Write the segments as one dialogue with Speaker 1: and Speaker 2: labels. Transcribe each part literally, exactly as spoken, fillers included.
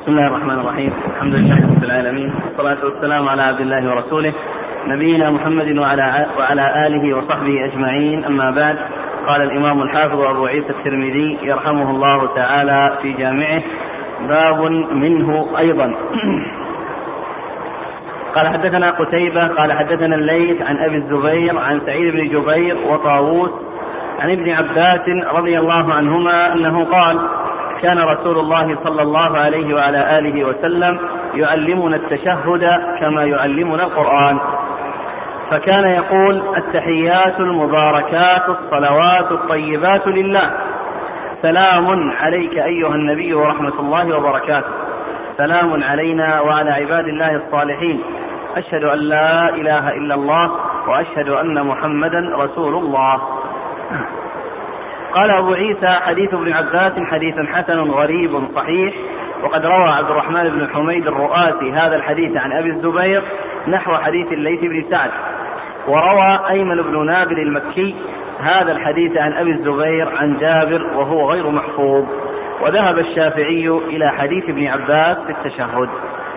Speaker 1: بسم الله الرحمن الرحيم. الحمد لله رب العالمين، والصلاة والسلام على عبد الله ورسوله نبينا محمد وعلى, وعلى آله وصحبه أجمعين. أما بعد، قال الإمام الحافظ أبو عيسى الترمذي يرحمه الله تعالى في جامعه: باب منه أيضا. قال حدثنا قتيبة قال حدثنا الليث عن أبي الزبير عن سعيد بن جبير وطاووس عن ابن عباس رضي الله عنهما أنه قال: كان رسول الله صلى الله عليه وعلى آله وسلم يعلمنا التشهد كما يعلمنا القرآن، فكان يقول: التحيات المباركات الصلوات الطيبات لله، سلام عليك أيها النبي ورحمة الله وبركاته، سلام علينا وعلى عباد الله الصالحين، أشهد أن لا إله إلا الله وأشهد أن محمدا رسول الله. قال أبو عيسى: حديث ابن عباس حديث حسن غريب صحيح، وقد روى عبد الرحمن بن حميد الرؤاسي هذا الحديث عن أبي الزبير نحو حديث الليث بن سعد، وروى أيمن بن نابل المكي هذا الحديث عن أبي الزبير عن جابر وهو غير محفوظ. وذهب الشافعي إلى حديث ابن عباس في التشهد.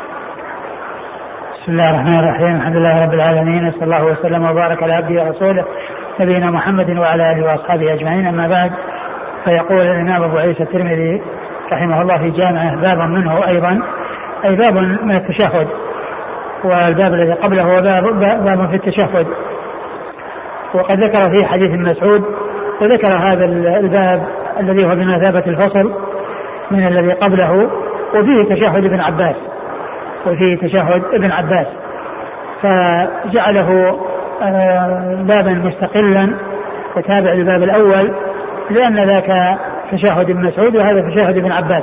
Speaker 2: بسم الله الرحمن الرحيم. الحمد لله رب العالمين، صلى الله وسلم وبارك على عبده ورسوله نبينا محمد وعلى آله وأصحابه أجمعين. أما بعد، فيقول الإمام أبو عيسى الترمذي رحمه الله في جامعه: باب منه أيضا، أي باب من التشهد، والباب الذي قبله هو باب, باب في التشهد. وقد ذكر فيه حديث مسعود، وذكر هذا الباب الذي هو بمثابة الفصل من الذي قبله، وفيه تشهد ابن عباس وفيه تشهد ابن عباس فجعله بابا مستقلا وتابع للباب الأول، لأن ذاك تشهد ابن مسعود وهذا تشهد ابن عباس.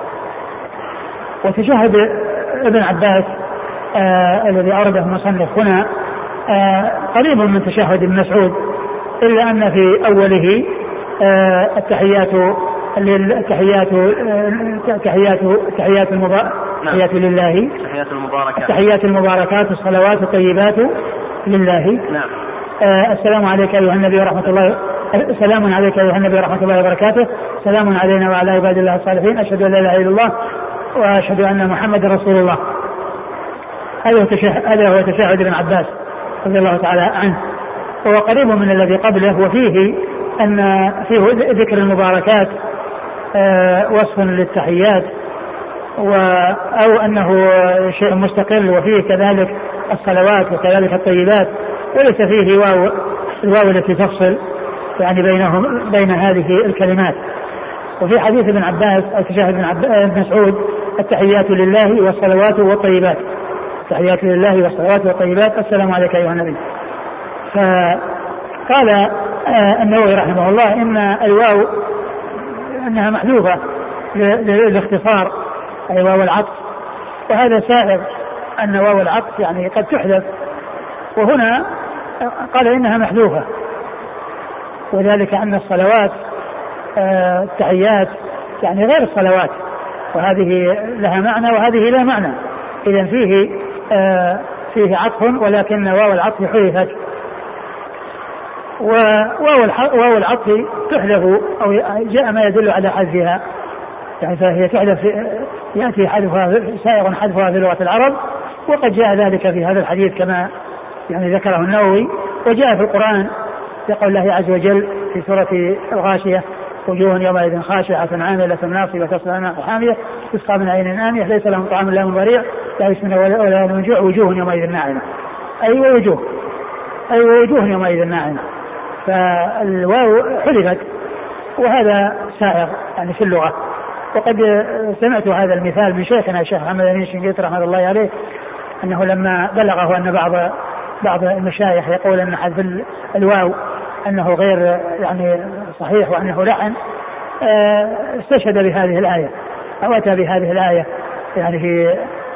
Speaker 2: وتشهد ابن عباس آه الذي أورده المصنف هنا آه قريب من تشهد ابن مسعود، إلا أن في أوله آه التحيات التحيات التحيات التحيات التحيات لله،
Speaker 1: التحيات المباركات
Speaker 2: التحيات المباركات الصلوات الطيبات لله.
Speaker 1: نعم.
Speaker 2: آه السلام عليك أيها النبي ورحمة الله، سلام عليك أيها النبي ورحمة الله وبركاته، سلام علينا وعلى عباد الله الصالحين، أشهد أن لا إله إلا الله وأشهد أن محمد رسول الله. هذا هو تشهد ابن عباس رضي الله تعالى عنه، وهو قريب من الذي قبله، وفيه أن فيه ذكر المباركات آه وصف للتحيات، أو أنه شيء مستقل، وفيه كذلك الصلوات وكذلك الطيبات، وليس فيه واو الواو التي تفصل يعني بينهم بين هذه الكلمات. وفي حديث ابن عباس أو تشهد ابن مسعود: التحيات لله والصلوات والطيبات، التحيات لله والصلوات والطيبات، السلام عليك أيها النبي. فقال النووي رحمه الله إن الواو أنها محذوفة للاختصار، أي واو العطف، وهذا سائغ أن واو العطف يعني قد تحذف، وهنا قال إنها محذوفة، وذلك أن الصلوات آه التحيات يعني غير الصلوات، وهذه لها معنى وهذه لا معنى، إذن فيه آه فيه عطف، ولكن واو العطف حذفت. وواو العطف تحذف أو جاء ما يدل على حذفها، يعني فهي تحذف، يأتي حذفها سائغ حذفها في لغة العرب، وقد جاء ذلك في هذا الحديث كما يعني ذكره النووي. وجاء في القرآن في قول الله عز وجل في سورة الغاشية: وجوه يومئذ خاشعة عاملة ناصبة تصلى نارا حامية تسقى من عين آنية ليس لهم طعام إلا من ضريع لا يسمن ولا من جوع وجوه يومئذ ناعمة، أي وجوه أي وجوه يومئذ ناعمة. فالواو حذفت، وهذا سائغ يعني في اللغة. وقد سمعت هذا المثال من شيخنا الشيخ محمد أمين الشنقيطي رحمه الله عليه، أنه لما بلغه أن بعض بعض المشايخ يقول أن حذف الواو أنه غير يعني صحيح وأنه لعن، استشهد بهذه الآية أو أتى بهذه الآية يعني في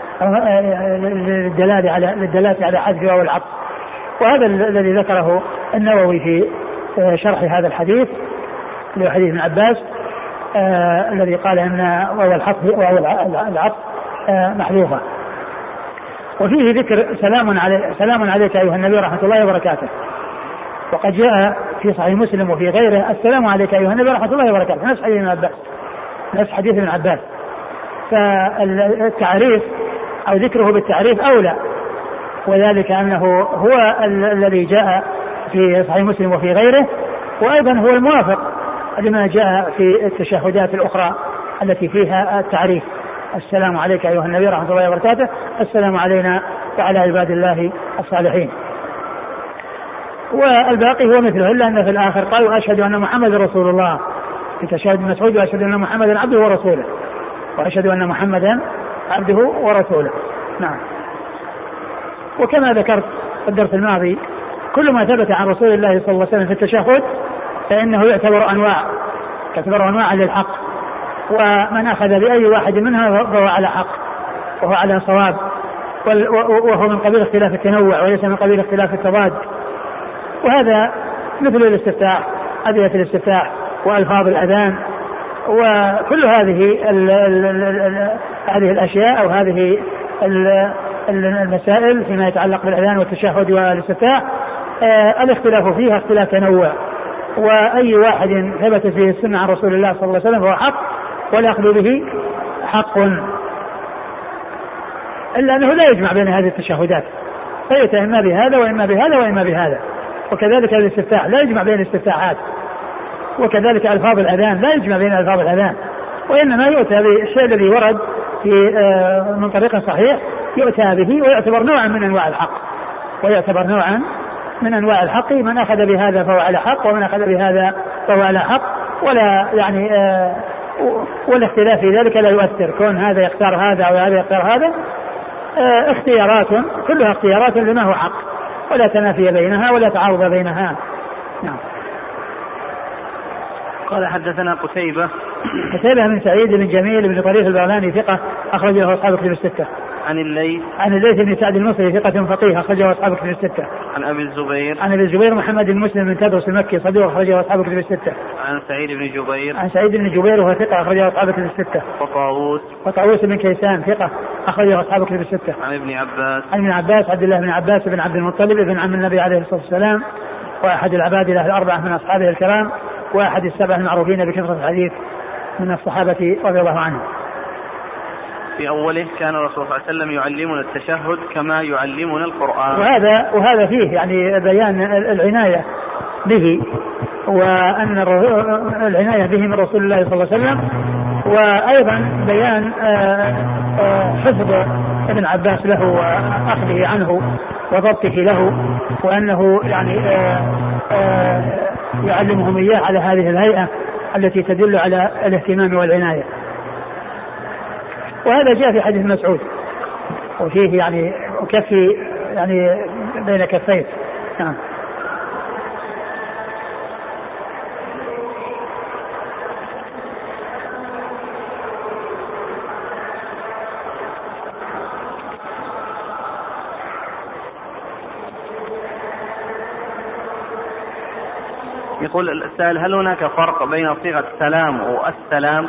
Speaker 2: للدلالة على للدلالة على حذف واو العطف. وهذا الذي ذكره النووي في شرح هذا الحديث لحديث ابن عباس آه الذي قال ان واو العطف واو العطف آه محذوفه. وفيه ذكر سلام عليك سلام عليك ايها النبي ورحمه الله وبركاته، وقد جاء في صحيح مسلم وفي غيره: السلام عليك ايها النبي ورحمه الله وبركاته، نفس حديث ابن عباس نفس حديث ابن عباس فالتعريف أو ذكره بالتعريف أولى، وذلك أنه هو الذي جاء في صحيح مسلم وفي غيره، وأيضا هو الموافق لما جاء في التشهدات الأخرى التي فيها التعريف. السلام عليك أيها النبي ورحمة الله وبركاته، السلام علينا وعلى عباد الله الصالحين. والباقي هو مثله، إلا أن في الآخر قالوا أشهد أن محمد رسول الله في تشهد مسعود، وأشهد أن محمدا عبده ورسوله، وأشهد أن محمدا عبده ورسوله. نعم. وكما ذكرت في الدرس الماضي كل ما ثبت عن رسول الله صلى الله عليه وسلم في التشهد فإنه يعتبر أنواع يعتبر أنواع للحق، ومن أخذ بأي واحد منها فهو على حق وهو على صواب، وهو من قبيل اختلاف التنوع وليس من قبيل اختلاف التضاد. وهذا مثل الاستفتاح، أدعية الاستفتاح وألفاظ الأذان، وكل هذه ال ال ال هذه الأشياء أو هذه المسائل فيما يتعلق بالأذان والتشهد والاستفتاح آه الاختلاف فيها اختلاف تنوع، وأي واحد ثبت فيه السنة عن رسول الله صلى الله عليه وسلم فهو حق والأخذ به حق، إلا أنه لا يجمع بين هذه التشهدات، فيأتي إما بهذا وإما بهذا وإما بهذا. وكذلك الاستفتاح لا يجمع بين الاستفتاحات، وكذلك ألفاظ الأذان لا يجمع بين ألفاظ الأذان، وإنما يؤتى بالشيء الذي ورد في آه من طريق صحيح يؤتى به ويعتبر نوعا من أنواع الحق، ويعتبر نوعا من أنواع الحق. من أخذ بهذا فهو على حق، ومن أخذ بهذا فهو على حق، ولا يعني آه والاختلاف في ذلك لا يؤثر، كون هذا يختار هذا أو هذا يختار هذا آه اختيارات كلها اختيارات لما هو حق، ولا تنافي بينها ولا تعارض بينها. نعم.
Speaker 1: قال حدثنا قتيبة
Speaker 2: قتيبة بن سعيد بن جميل بن طريف البغلاني ثقة أخرج له أصحاب كتب الستة.
Speaker 1: عن الليث
Speaker 2: عن الليث بن سعد المصري ثقة فقيه أخرجه أصحاب كتب الستة.
Speaker 1: عن أبي الزبير
Speaker 2: عن أبي الزبير محمد بن مسلم بن تدرس المكي صدوق أخرجه أصحاب كتب الستة.
Speaker 1: عن سعيد بن جبير
Speaker 2: عن سعيد بن جبير وهو ثقة أخرجه أصحاب كتب الستة.
Speaker 1: وطاووس
Speaker 2: وطاووس بن كيسان ثقة أخرجه أصحاب كتب الستة.
Speaker 1: عن ابن عباس
Speaker 2: عن ابن عباس عبد الله بن عباس بن عبد المطلب ابن عم النبي عليه الصلاة والسلام، وأحد العباد له الأربعة من أصحابه الكرام، وأحد السبع المعروفين بكثرة الحديث من الصحابة رضي الله عنهم.
Speaker 1: في أوله كان الرسول صلى الله عليه وسلم يعلمنا التشهد كما يعلمنا القرآن.
Speaker 2: وهذا وهذا فيه يعني بيان العناية به، وأن العناية به من رسول الله صلى الله عليه وسلم، وأيضا بيان حفظ ابن عباس له وأخذه عنه وضبطه له، وأنه يعني يعلمهم إياه على هذه الهيئة التي تدل على الاهتمام والعناية. وهذا جاء في حديث مسعود، وفيه يعني كفي يعني بين كفين. نعم.
Speaker 1: يقول السائل: هل هناك فرق بين صيغة السلام والسلام؟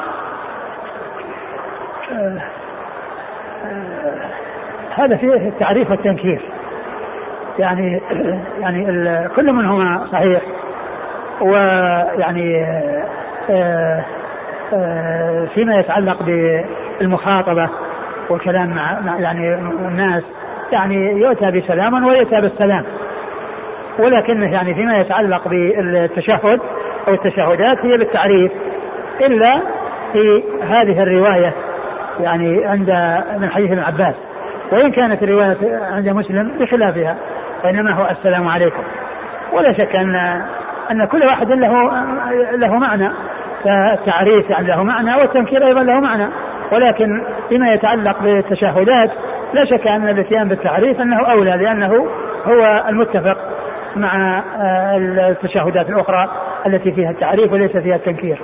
Speaker 2: آه آه هذا فيه التعريف والتنكير، يعني يعني كل منهما صحيح، ويعني آه آه فيما يتعلق بالمخاطبة والكلام مع يعني الناس يعني يؤتى بسلام ويؤتى بالسلام، ولكنه يعني فيما يتعلق بالتشهد أو التشهدات هي بالتعريف، إلا في هذه الرواية يعني عند من حديث ابن عباس، وإن كانت الرواية عند مسلم بخلافها، فإنما هو السلام عليكم. ولا شك أن أن كل واحد له له معنى، فالتعريف يعني له معنى والتنكير أيضا له معنى، ولكن فيما يتعلق بالتشهدات لا شك أن الاتيان بالتعريف أنه أولى، لأنه هو المتفق مع التشهدات الأخرى التي فيها التعريف وليس فيها التنكير.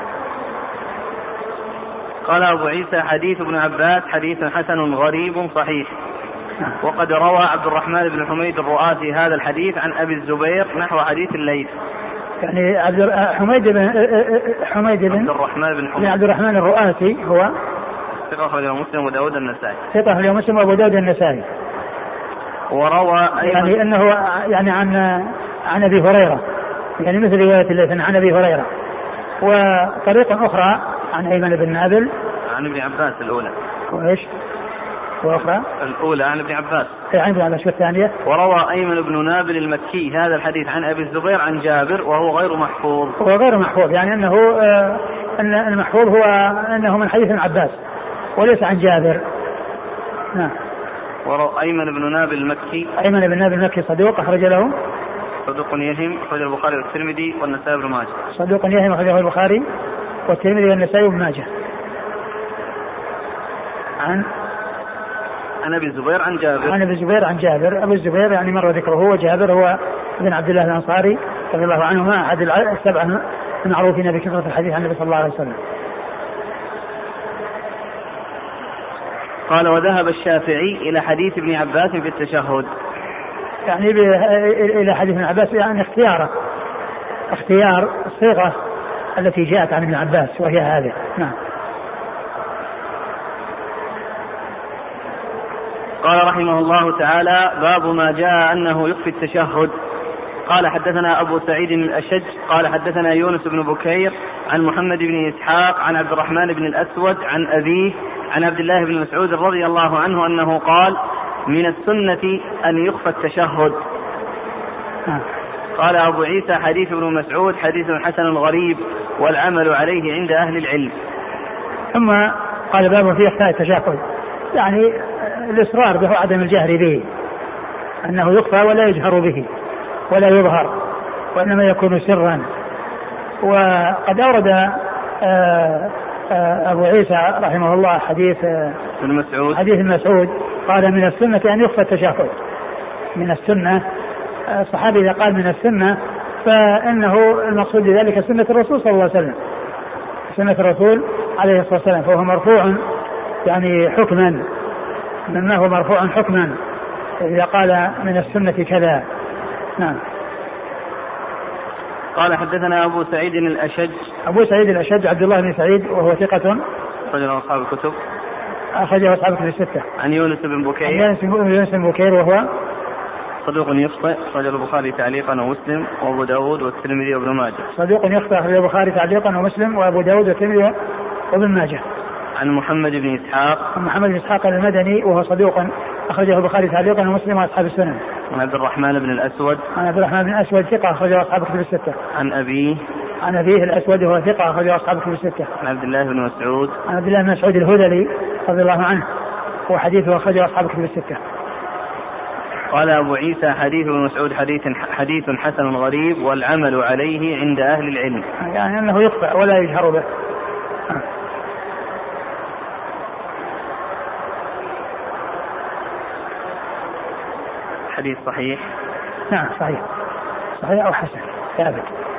Speaker 1: قال أبو عيسى: حديث ابن عباس حديث حسن غريب صحيح. وقد روى عبد الرحمن بن حميد الرؤاسي هذا الحديث عن أبي الزبير نحو حديث الليث.
Speaker 2: يعني عبد حميد بن حميد بن
Speaker 1: عبد الرحمن بن حميد
Speaker 2: عبد الرحمن الرؤاسي هو
Speaker 1: ثقة أخرجه مسلم وداود النسائي.
Speaker 2: ثقة أخرجه مسلم وأبو داود النسائي.
Speaker 1: وروى
Speaker 2: يعني أنه يعني عن عن أبي هريرة، يعني مثل رواية الليث عن أبي هريرة. وطريقة أخرى عن أيمن بن نابل
Speaker 1: عن ابن عباس الأولى.
Speaker 2: وإيش؟ وأخرى؟
Speaker 1: الأولى عن ابن عباس.
Speaker 2: عن ابن عباس. والثانية؟
Speaker 1: وروى أيمن بن نابل المكي هذا الحديث عن أبي الزبير عن جابر وهو غير محفوظ.
Speaker 2: هو غير محفوظ يعني أنه آه أن المحفوظ هو أنه من حديث ابن عباس وليس عن جابر. نعم.
Speaker 1: وروى أيمن بن نابل المكي.
Speaker 2: أيمن بن نابل المكي صدوق أخرج له.
Speaker 1: صدوق يهم أخرج البخاري والترمذي والنسائي بن ماجه.
Speaker 2: صدوق يهم أخرجه البخاري والترمذي والنسائي بن ماجه. عن
Speaker 1: عن أبي الزبير عن جابر.
Speaker 2: عن أبي الزبير عن جابر. أبو الزبير يعني مر ذكره. وجابر هو ابن عبد الله الأنصاري رضي الله عنهما أحد السبعة المعروفين بكثرة الحديث عن النبي صلى الله عليه وسلم.
Speaker 1: قال وذهب الشافعي إلى حديث ابن عباس في التشهد.
Speaker 2: يعني إلى حديث ابن عباس يعني اختياره اختيار الصيغة التي جاءت عن ابن عباس وهي هذه. نعم.
Speaker 1: قال رحمه الله تعالى باب ما جاء أنه يخفي التشهد. قال حدثنا أبو سعيد الأشج قال حدثنا يونس بن بكير عن محمد بن إسحاق عن عبد الرحمن بن الأسود عن أبيه عن عبد الله بن مسعود رضي الله عنه أنه قال من السنة أن يخفى التشهد. قال أبو عيسى حديث ابن مسعود حديث حسن غريب والعمل عليه عند أهل العلم.
Speaker 2: ثم قال باب في إخفاء التشهد يعني الإصرار به عدم الجهر به أنه يخفى ولا يجهر به ولا يظهر وإنما يكون سرا. وقد أورد أبو عيسى رحمه الله حديث
Speaker 1: المسعود
Speaker 2: حديث المسعود قال من السنة أن يخفى التشهد. من السنة الصحابي إذا قال من السنة فإنه المقصود بذلك سنة الرسول صلى الله عليه وسلم سنة الرسول عليه الصلاة والسلام فهو مرفوع يعني حكما مما هو مرفوع حكما إذا قال من السنة كذا. نعم.
Speaker 1: قال حدثنا أبو سعيد الأشج.
Speaker 2: أبو سعيد الأشج عبد الله بن سعيد وهو ثقة
Speaker 1: أخرجه أصحاب الكتب.
Speaker 2: أخرجه أصحاب الكتب الستة.
Speaker 1: عن يونس بن بكير.
Speaker 2: عن يونس بن بكير وهو
Speaker 1: صدوق يخطئ أخرجه البخاري تعليقا ومسلم وأبو داود والترمذي وابن ماجه.
Speaker 2: صدوق يخطئ أخرجه البخاري تعليقا ومسلم وأبو داود والترمذي وابن ماجه.
Speaker 1: عن محمد بن إسحاق.
Speaker 2: محمد بن إسحاق المدني وهو صدوق أخرجه البخاري تعليقا ومسلم وأصحاب السنن.
Speaker 1: عن عبد الرحمن بن الأسود.
Speaker 2: عن عبد الرحمن بن الأسود ثقة أخرجه أصحاب الكتب الستة.
Speaker 1: عن أبيه.
Speaker 2: عن أبيه الأسود وهو ثقة أخرجه أصحاب الكتب الستة.
Speaker 1: عن عبد الله بن مسعود.
Speaker 2: عن عبد الله بن مسعود الهذلي رضي الله عنه وحديثه أخرجه أصحاب الكتب الستة.
Speaker 1: قال أبو عيسى حديث ابن مسعود حديث حديث حسن غريب والعمل عليه عند أهل العلم.
Speaker 2: يعني أنه يخفى ولا يجهر به.
Speaker 1: حديث صحيح.
Speaker 2: نعم صحيح صحيح أو حسن ثابت.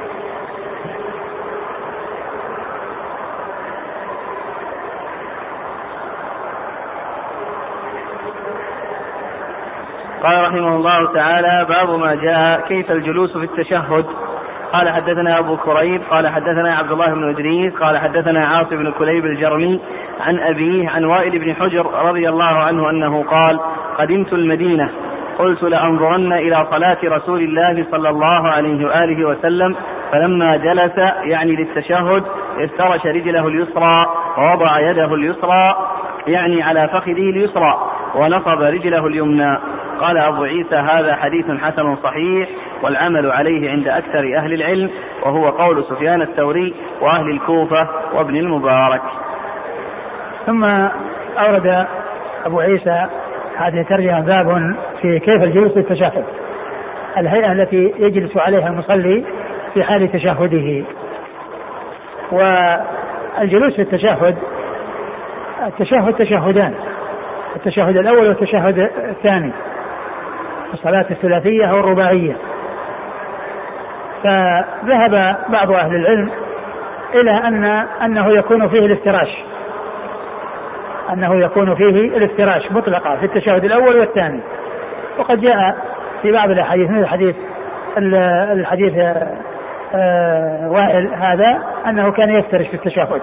Speaker 1: قال رحمه الله تعالى باب ما جاء كيف الجلوس في التشهد. قال حدثنا أبو كريب قال حدثنا عبد الله بن إدريس قال حدثنا عاصم بن كليب الجرمي عن أبيه عن وائل بن حجر رضي الله عنه أنه قال قدمت المدينة قلت لأنظرن إلى صلاة رسول الله صلى الله عليه وآله وسلم فلما جلس يعني للتشهد افترش رجله اليسرى ووضع يده اليسرى يعني على فخذه اليسرى ونصب رجله اليمنى. قال أبو عيسى هذا حديث حسن صحيح والعمل عليه عند أكثر أهل العلم وهو قول سفيان الثوري وأهل الكوفة وابن المبارك.
Speaker 2: ثم أورد أبو عيسى هذه ترجمة باب في كيف الجلوس في التشهد الهيئة التي يجلس عليها المصلي في حال تشهده. والجلوس في التشهد التشهد تشهدان التشهد الأول والتشهد الثاني في الصلاة الثلاثية أو الرباعية. فذهب بعض أهل العلم إلى أن أنه يكون فيه الافتراش أنه يكون فيه الافتراش مطلقا في التشهد الأول والثاني. وقد جاء في بعض الأحاديث مثل الحديث الحديث وائل هذا أنه كان يفترش في التشهد.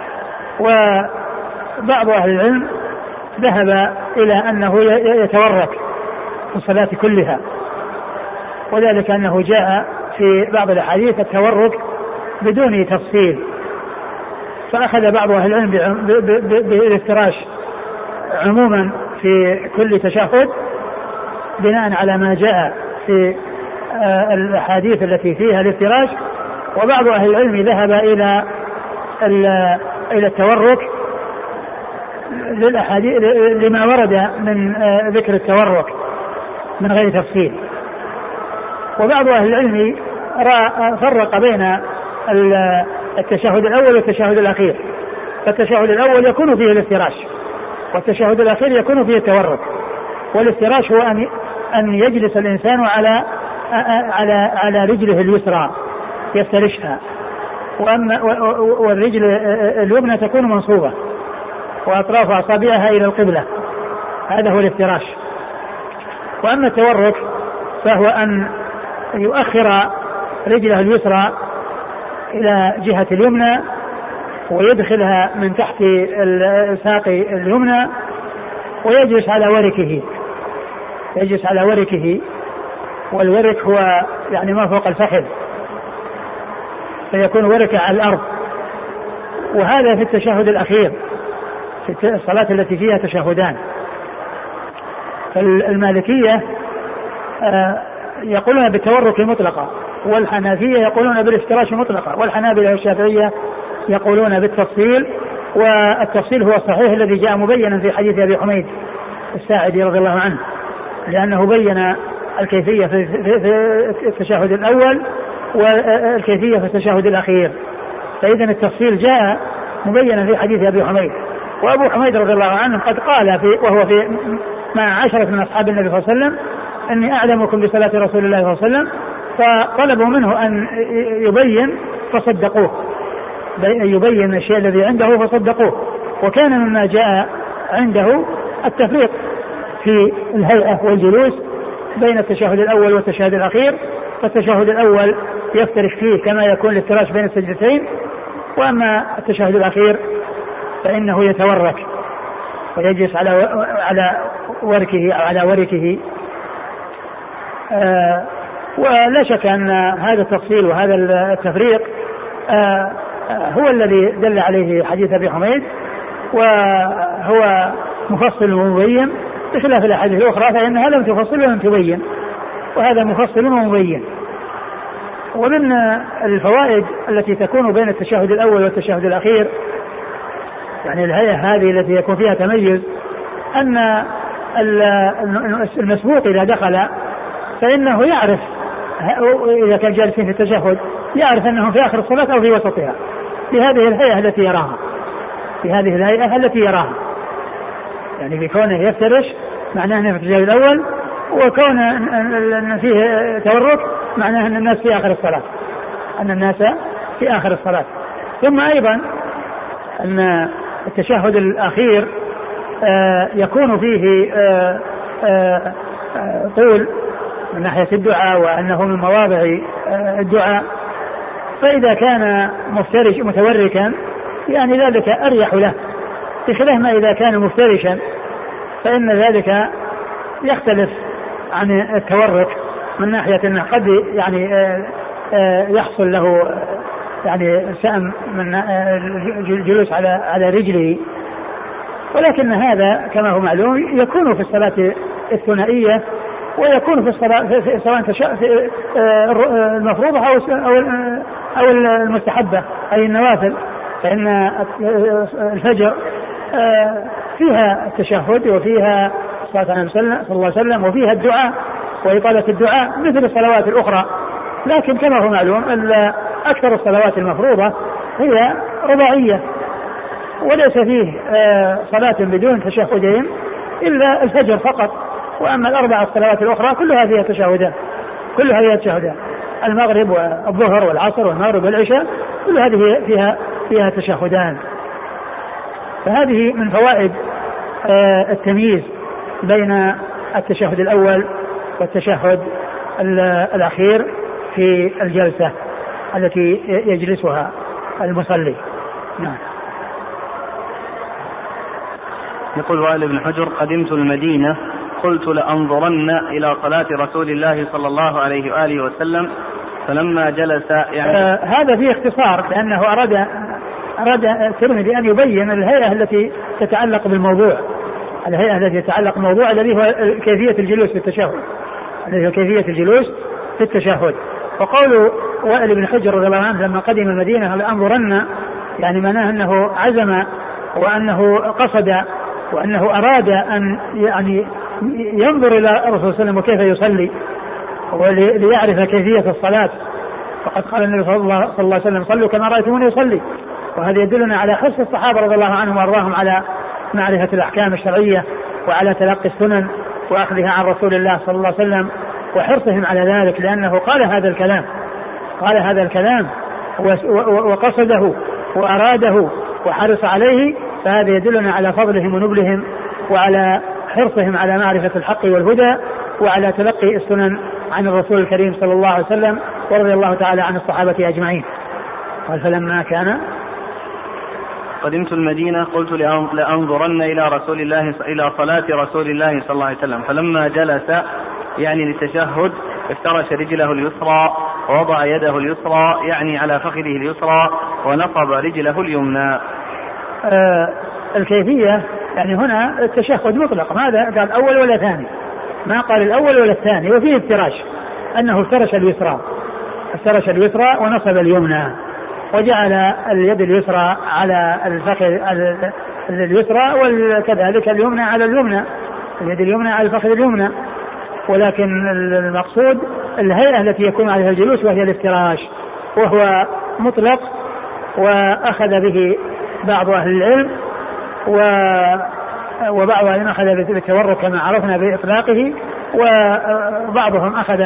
Speaker 2: وبعض أهل العلم ذهب إلى أنه يتورك في الصلاة كلها وذلك أنه جاء في بعض الأحاديث التورك بدون تفصيل. فأخذ بعض أهل العلم بالافتراش عموما في كل تشهد بناء على ما جاء في الأحاديث التي فيها الافتراش، وبعض أهل العلم ذهب إلى إلى التورك للأحاديث لما ورد من ذكر التورك من غير تفصيل. وبعض أهل العلم فرق بين التشهد الأول والتشهد الأخير، فالتشهد الأول يكون فيه الافتراش والتشهد الأخير يكون فيه التورك. والافتراش هو أن أن يجلس الإنسان على على على رجله اليسرى يفترشها، وأما والرجل اليمنى تكون منصوبة وأطراف أصابعها إلى القبلة، هذا هو الافتراش. وأما التورك فهو أن يؤخر رجله اليسرى إلى جهة اليمنى ويدخلها من تحت الساق اليمنى ويجلس على وركه يجلس على وركه والورك هو يعني ما فوق الفخذ، فيكون وركه على الأرض. وهذا في التشهد الأخير في الصلاة التي فيها تشهدان. المالكية يقولون بالتورك مطلقا، والحنفية يقولون بالافتراش مطلقا، والحنابلة والشافعية يقولون بالتفصيل، والتفصيل هو الصحيح الذي جاء مبينا في حديث أبي حميد الساعدي رضي الله عنه، لأنه بين الكيفية في التشهد الأول والكيفية في التشهد الأخير. فإذا التفصيل جاء مبينا في حديث أبي حميد. وأبو حميد رضي الله عنه قد قال في وهو في مع عشرة من أصحاب النبي صلى الله عليه وسلم أني أعلمكم بصلاة رسول الله صلى الله عليه وسلم، فطلبوا منه أن يبين فصدقوه، يبين الشيء الذي عنده فصدقوه. وكان مما جاء عنده التفريق في الهيئة والجلوس بين التشهد الأول والتشهد الأخير، فالتشهد الأول يفترش فيه كما يكون الافتراش بين السجدتين، وأما التشهد الأخير فإنه يتورك ويجلس على على وركه أو على وركه. آه ولا شك أن هذا التفصيل وهذا التفريق آه هو الذي دل عليه حديث أبي حميد، وهو مفصل ومبين بخلاف الأحاديث الأخرى فإنها لم تفصل ولم تبين، وهذا مفصل ومبين. ومن الفوائد التي تكون بين التشهد الأول والتشهد الأخير يعني الهيئة هذه التي يكون فيها تميز، أن المسبوق إذا دخل فإنه يعرف إذا كان جالسين في التشهد يعرف أنه في آخر الصلاة أو في وسطها بهذه الهيئة التي يراها بهذه الهيئة التي يراها يعني في كونه يفترش معناه أنه في التشهد الأول، وكون أن فيه تورك معناه أن الناس في آخر الصلاة أن الناس في آخر الصلاة. ثم أيضا أن التشهد الأخير آه يكون فيه آه آه آه طول من ناحية الدعاء، وأنه من مواضع آه الدعاء، فإذا كان مفترش متوركا يعني ذلك أريح له، بخلاف ما إذا كان مفترشا فإن ذلك يختلف عن التورك من ناحية أنه قد يعني آه آه يحصل له يعني سأم من الجلوس على على رجله. ولكن هذا كما هو معلوم يكون في الصلاة الثنائية ويكون في الصلاة في سواء في المفروضة أو أو المستحبة أي النوافل، فإن الفجر فيها التشهد وفيها الصلاة على النبي صلى الله عليه وسلم وفيها الدعاء وإطالة الدعاء مثل الصلوات الأخرى. لكن كما هو معلوم أكثر الصلوات المفروضة هي رباعية، وليس فيه صلاة بدون تشهدين إلا الفجر فقط، وأما الأربع الصلوات الأخرى كلها فيها تشهدان كلها فيها تشهدان المغرب والظهر والعصر والمغرب والعشاء كل هذه فيها فيها تشهدان. فهذه من فوائد التمييز بين التشهد الأول والتشهد الأخير في الجلسة التي يجلسها المصلي. نعم.
Speaker 1: يقول وائل بن حجر: قدمت المدينة قلت لأنظرن إلى صلاة رسول الله صلى الله عليه وآله وسلم، فلما جلس يعني
Speaker 2: آه هذا فيه اختصار، لأنه أراد أراد الترمذي أن يبين الهيئة التي تتعلق بالموضوع، الهيئة التي تتعلق بالموضوع الذي هو كيفية الجلوس في التشهد، الذي هو كيفية الجلوس في التشهد. وقول وائل بن حجر رضي الله عنه لما قدم المدينة لأنظرن، يعني معناه أنه عزم وأنه قصد وأنه أراد أن يعني ينظر إلى الرسول صلى الله عليه وسلم وكيف يصلي وليعرف كيفية الصلاة. فقد قال النبي صلى الله عليه وسلم صلوا كما رأيتموني يصلي. وهذا يدلنا على حرص الصحابة رضي الله عنهم وأرضاهم على معرفة الأحكام الشرعية وعلى تلقي السنن وأخذها عن رسول الله صلى الله عليه وسلم وحرصهم على ذلك، لأنه قال هذا الكلام قال هذا الكلام وقصده وأراده وحرص عليه، فهذا يدلنا على فضلهم ونبلهم وعلى حرصهم على معرفة الحق والهدى وعلى تلقي السنن عن الرسول الكريم صلى الله عليه وسلم، ورضي الله تعالى عن الصحابة أجمعين. قال فلما كان
Speaker 1: قدمت المدينة قلت لأنظرن إلى رسول الله إلى صلاة رسول الله صلى الله عليه وسلم، فلما جلس يعني للتشهد افترش رجله اليسرى ووضع يده اليسرى يعني على فخذه اليسرى ونصب رجله اليمنى.
Speaker 2: آه الكيفية يعني هنا التشهد مطلق، ماذا قال أول ولا ثاني؟ ما قال الأول ولا الثاني. وفيه افتراش، أنه افترش اليسرى افترش اليسرى ونصب اليمنى وجعل اليد اليسرى على الفخذ اليسرى وكذلك اليمنى على اليمنى، اليد اليمنى على الفخذ اليمنى. ولكن المقصود الهيئة التي يكون عليها الجلوس وهي الافتراش، وهو مطلق وأخذ به بعض أهل العلم وبعض أهل أخذ بالتورك كما عرفنا بإطلاقه، وبعضهم أخذ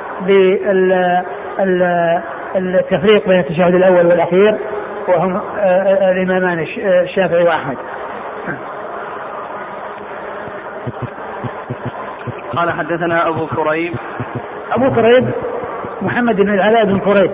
Speaker 2: بالتفريق بين التشهد الأول والأخير، وهم الإمامان الشافعي وأحمد.
Speaker 1: قال حدثنا أبو كريب
Speaker 2: أبو كريب محمد بن العلاء بن كريب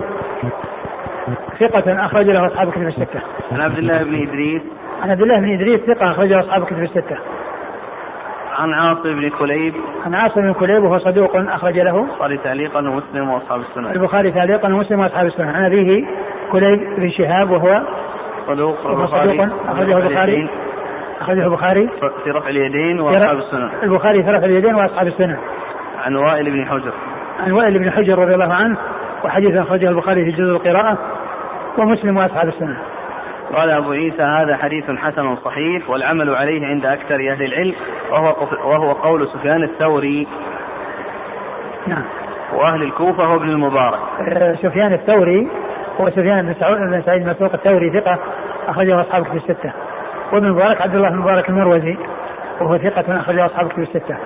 Speaker 2: ثقة أخرج له أصحاب كتب الستة.
Speaker 1: عن عبد الله بن إدريس
Speaker 2: عن عبد الله بن إدريس ثقة أخرج له أصحاب كتب الستة.
Speaker 1: عن عاصم بن كليب
Speaker 2: عن عاصم بن كليب وهو صدوق أخرج له
Speaker 1: البخاري تعليقا ومسلم وأصحاب السنن.
Speaker 2: البخاري تعليقا ومسلم وأصحاب السنن. عن أبيه كليب بن شهاب وهو
Speaker 1: صدوق
Speaker 2: صدوق أخرجه البخاري أخرجه البخاري
Speaker 1: في رفع اليدين وأصحاب السنن.
Speaker 2: البخاري في رفع اليدين وأصحاب السنن.
Speaker 1: عن وائل بن حجر
Speaker 2: عن وائل بن حجر رضي الله عنه وحديث أخرجه البخاري في جزء القراءة ومسلم وأصحاب السنن.
Speaker 1: قال أبو عيسى هذا حديث حسن صحيح والعمل عليه عند أكثر أهل العلم، وهو وهو قول سفيان الثوري
Speaker 2: نعم
Speaker 1: وأهل الكوفة وابن المبارك.
Speaker 2: سفيان الثوري هو سفيان بن سعود بن سعيد مسروق الثوري ثقة أخرجه أصحاب كتب الستة. وابن المبارك عبد الله بن المبارك المروزي وهو ثقة أخرجه أصحاب كتب الستة.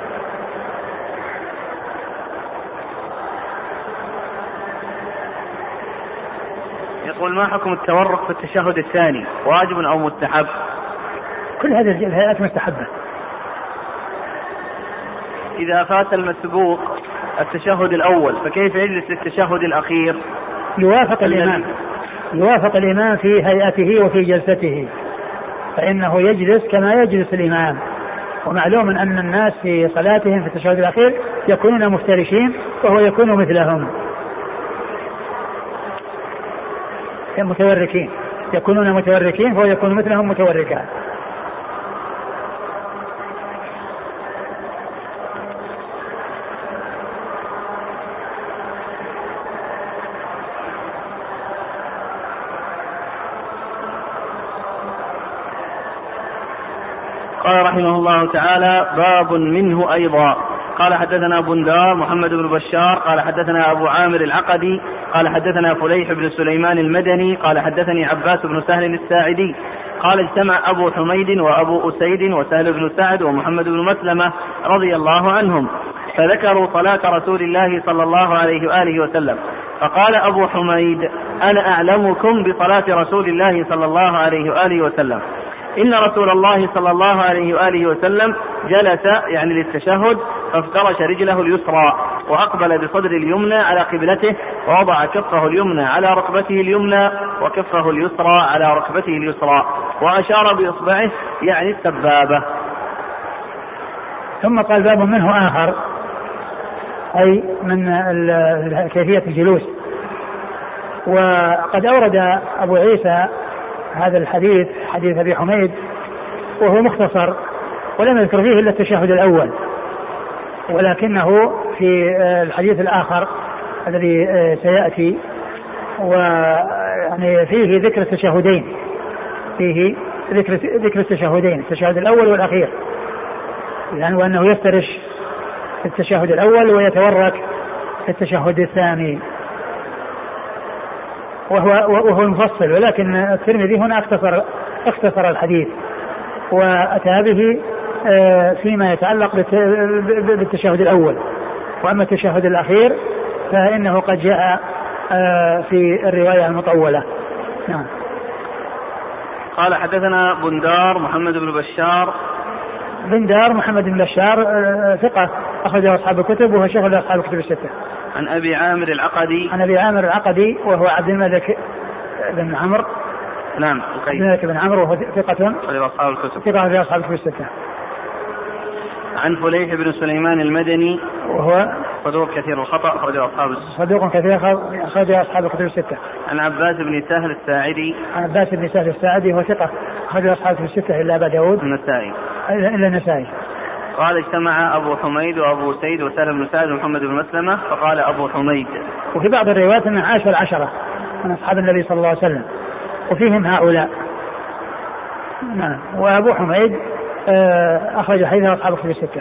Speaker 1: يقول ما حكم التورك في التشهد الثاني، واجب أو مستحب؟
Speaker 2: كل هذه الهيئات مستحبة.
Speaker 1: إذا فات المسبوق التشهد الأول فكيف يجلس للتشهد الأخير؟
Speaker 2: يوافق الإمام يوافق الإمام في هيئته وفي جلسته، فإنه يجلس كما يجلس الإمام. ومعلوم أن الناس في صلاتهم في التشهد الأخير يكونون مفترشين وهو يكون مثلهم متوركين، يكونون متوركين فهو يكون مثلهم متوركا.
Speaker 1: قال رحمه الله تعالى باب منه أيضا. قال حدثنا بندار محمد بن بشار قال حدثنا أبو عامر العقدي قال حدثنا فليح بن سليمان المدني قال حدثني عباس بن سهل الساعدي قال اجتمع أبو حميد وأبو أسيد وسهل بن سعد ومحمد بن مسلمة رضي الله عنهم فذكروا صلاة رسول الله صلى الله عليه وآله وسلم، فقال أبو حميد أنا أعلمكم بصلاة رسول الله صلى الله عليه وآله وسلم، إن رسول الله صلى الله عليه وآله وسلم جلس يعني للتشهد فافترش رجله اليسرى وأقبل بصدر اليمنى على قبلته ووضع كفه اليمنى على ركبته اليمنى وكفه اليسرى على ركبته اليسرى وأشار بإصبعه يعني السبابة.
Speaker 2: ثم قال باب منه آخر أي من كيفية الجلوس. وقد أورد أبو عيسى هذا الحديث حديث أبي حميد وهو مختصر ولم يذكر فيه إلا التشهد الأول، ولكنه في الحديث الآخر الذي سيأتي ويعني فيه ذكر التشهدين، فيه ذكر ذكر التشهدين، التشهد الأول والأخير، يعني وأنه يفترش في التشهد الأول ويتورك في التشهد الثاني، وهو وهو مفصل، ولكن الترمذي هنا اختصر اختصر الحديث وأتى به فيما يتعلق بالتشهد الأول، وأما التشهد الأخير فإنه قد جاء في الرواية المطولة. نعم.
Speaker 1: قال حدثنا بندار محمد بن بشار.
Speaker 2: بندار محمد بن بشار ثقة أخرجه أصحاب الكتب وهو شيخ أصحاب الكتب الستة.
Speaker 1: عن أبي عامر العقدي.
Speaker 2: عن أبي عامر العقدي وهو عبد الملك بن عمرو.
Speaker 1: نعم.
Speaker 2: عبد الملك بن عمرو وهو ثقة
Speaker 1: أخرجه أصحاب الكتب.
Speaker 2: ثقة أخرجه أصحاب الكتب الستة.
Speaker 1: عن فليح بن سليمان المدني
Speaker 2: وهو
Speaker 1: صدوق كثير الخطأ أخرجه أصحاب
Speaker 2: صدوق كثير أخرجه أصحاب الكتب الستة.
Speaker 1: عن عباس بن سهل الساعدي.
Speaker 2: عن عباس بن سهل الساعدي وهو ثقة أخرجه أصحاب الكتب الستة إلا أبا داود
Speaker 1: النسائي
Speaker 2: إلا النسائي.
Speaker 1: قال اجتمع أبو حميد وأبو سيد وسهل بن سعد ومحمد بن مسلمة فقال أبو حميد.
Speaker 2: وفي بعض الروايات أنه عاش العشرة من أصحاب النبي صلى الله عليه وسلم وفيهم هؤلاء. نعم. وأبو حميد أخرج حديثه أصحاب الكتب الستة.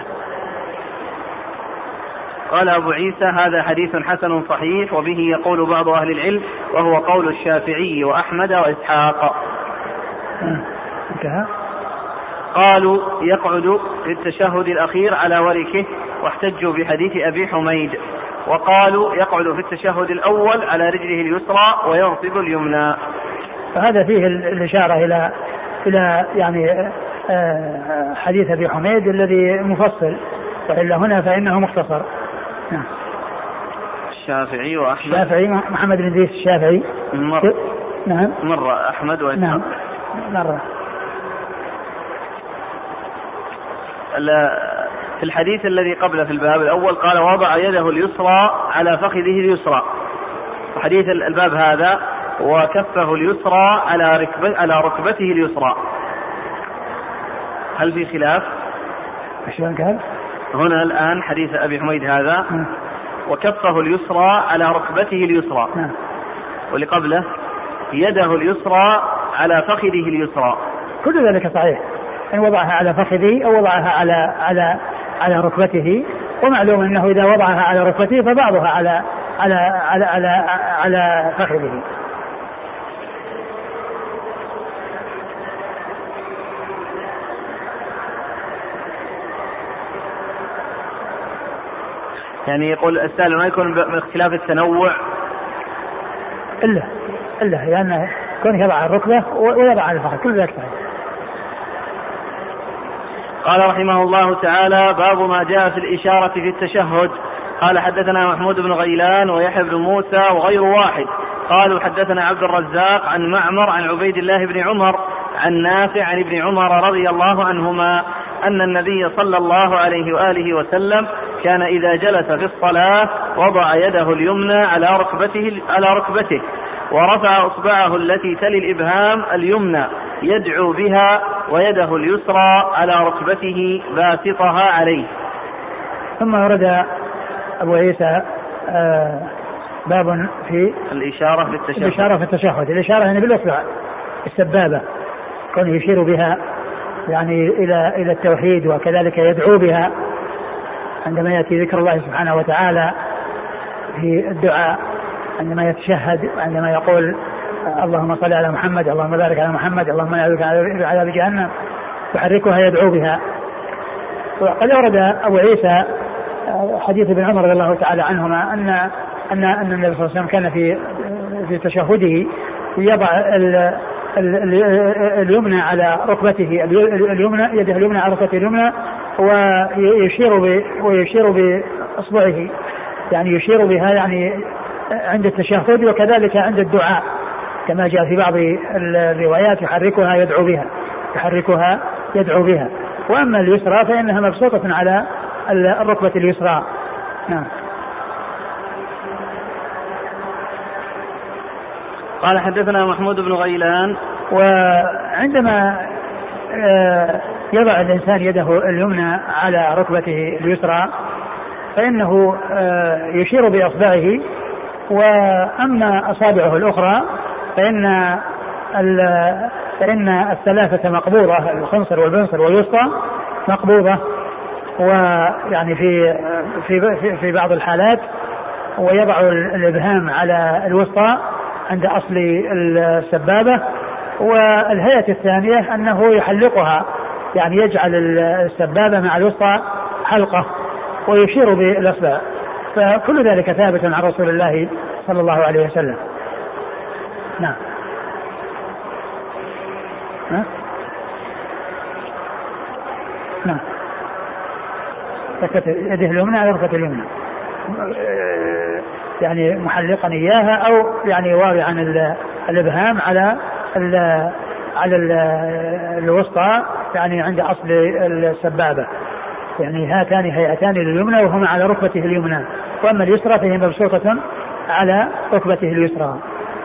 Speaker 1: قال أبو عيسى هذا حديث حسن صحيح وبه يقول بعض أهل العلم وهو قول الشافعي وأحمد وإسحاق.
Speaker 2: انتهى.
Speaker 1: قالوا يقعد في التشهد الأخير على وركه واحتجوا بحديث أبي حميد، وقالوا يقعد في التشهد الأول على رجله اليسرى وينصب اليمنى.
Speaker 2: فهذا فيه الإشارة إلى إلى يعني حديث أبي حميد الذي مفصل، وإلا هنا فإنه مختصر. نعم.
Speaker 1: الشافعي وأحمد.
Speaker 2: الشافعي محمد بن إدريس الشافعي.
Speaker 1: مرة.
Speaker 2: نعم.
Speaker 1: مرة أحمد وإسحاق.
Speaker 2: نعم. مرة.
Speaker 1: في الحديث الذي قبل في الباب الأول قال وضع يده اليسرى على فخذه اليسرى، وحديث الباب هذا وكفه اليسرى على ركبته على ركبته اليسرى. هل في خلاف؟
Speaker 2: شلون قال؟
Speaker 1: هنا الآن حديث أبي حميد هذا
Speaker 2: م.
Speaker 1: وكفه اليسرى على ركبته اليسرى،
Speaker 2: م.
Speaker 1: واللي قبله يده اليسرى على فخذه اليسرى.
Speaker 2: كل ذلك صحيح، إن وضعها على فخذه أو وضعها على على على ركبته، ومعلوم أنه إذا وضعها على ركبته فبعضها على على على على, على فخذه.
Speaker 1: يعني يقول السائل ما يكون باختلاف التنوع
Speaker 2: إلا إلا لأنه كونه يضع الركبة ويضع على الفخذ كل ذلك صحيح.
Speaker 1: قال رحمه الله تعالى باب ما جاء في الإشارة في التشهد. قال حدثنا محمود بن غيلان ويحيى بن موسى وغير واحد قالوا حدثنا عبد الرزاق عن معمر عن عبيد الله بن عمر عن نافع عن ابن عمر رضي الله عنهما أن النبي صلى الله عليه وآله وسلم كان إذا جلس في الصلاة وضع يده اليمنى على ركبته على ركبته ورفع أصبعه التي تلي الإبهام اليمنى يدعو بها ويده اليسرى على ركبته باسطها عليه.
Speaker 2: ثم ورد أبو عيسى آه باب في
Speaker 1: الإشارة في التشهد.
Speaker 2: الإشارة في التشهد. الإشارة يعني بالإصبع السبابة كونه يشير بها يعني إلى إلى التوحيد، وكذلك يدعو بها عندما يأتي ذكر الله سبحانه وتعالى في الدعاء، عندما يتشهد عندما يقول اللهم صل على محمد اللهم بارك على محمد اللهم نعوذ من عذاب جهنم يحركها يدعو بها. وقد أورد أبو عيسى حديث ابن عمر رضي الله تعالى عنهما أن أن أن النبي صلى الله عليه وسلم كان في في تشهده يضع ال اليمنى على ركبته اليمنى يده اليمنى على ركبته اليمنى ويشير ويشير بإصبعه يعني يشير بها يعني عند التشهد وكذلك عند الدعاء كما جاء في بعض الروايات يحركها يدعو بها يحركها يدعو بها. وأما اليسرى فإنها مبسوطة على الركبة اليسرى. نعم.
Speaker 1: قال حدثنا محمود بن غيلان
Speaker 2: وعندما يضع الإنسان يده اليمنى على ركبته اليسرى فإنه يشير بأصبعه، وأما أصابعه الأخرى فإن فإن الثلاثة مقبوضة، الخنصر والبنصر والوسطى مقبوضة، ويعني في في في بعض الحالات، ويضع الإبهام على الوسطى عند أصل السبابة. والهيئة الثانية أنه يحلقها، يعني يجعل السبابة مع الوسطى حلقة ويشير بالأصبع. فكل ذلك ثابت عن رسول الله صلى الله عليه وسلم. نعم. ها؟ نعم. ركبة يده اليمنى على ركبة اليمنى، يعني محلقا إياها، أو يعني واضعا الإبهام على ال على ال الوسطى، يعني عند أصل السبابة. يعني هاتان هيئتان لليمنى وهما على ركبته اليمنى، وأما اليسرى فهي مبسوطة على ركبته اليسرى.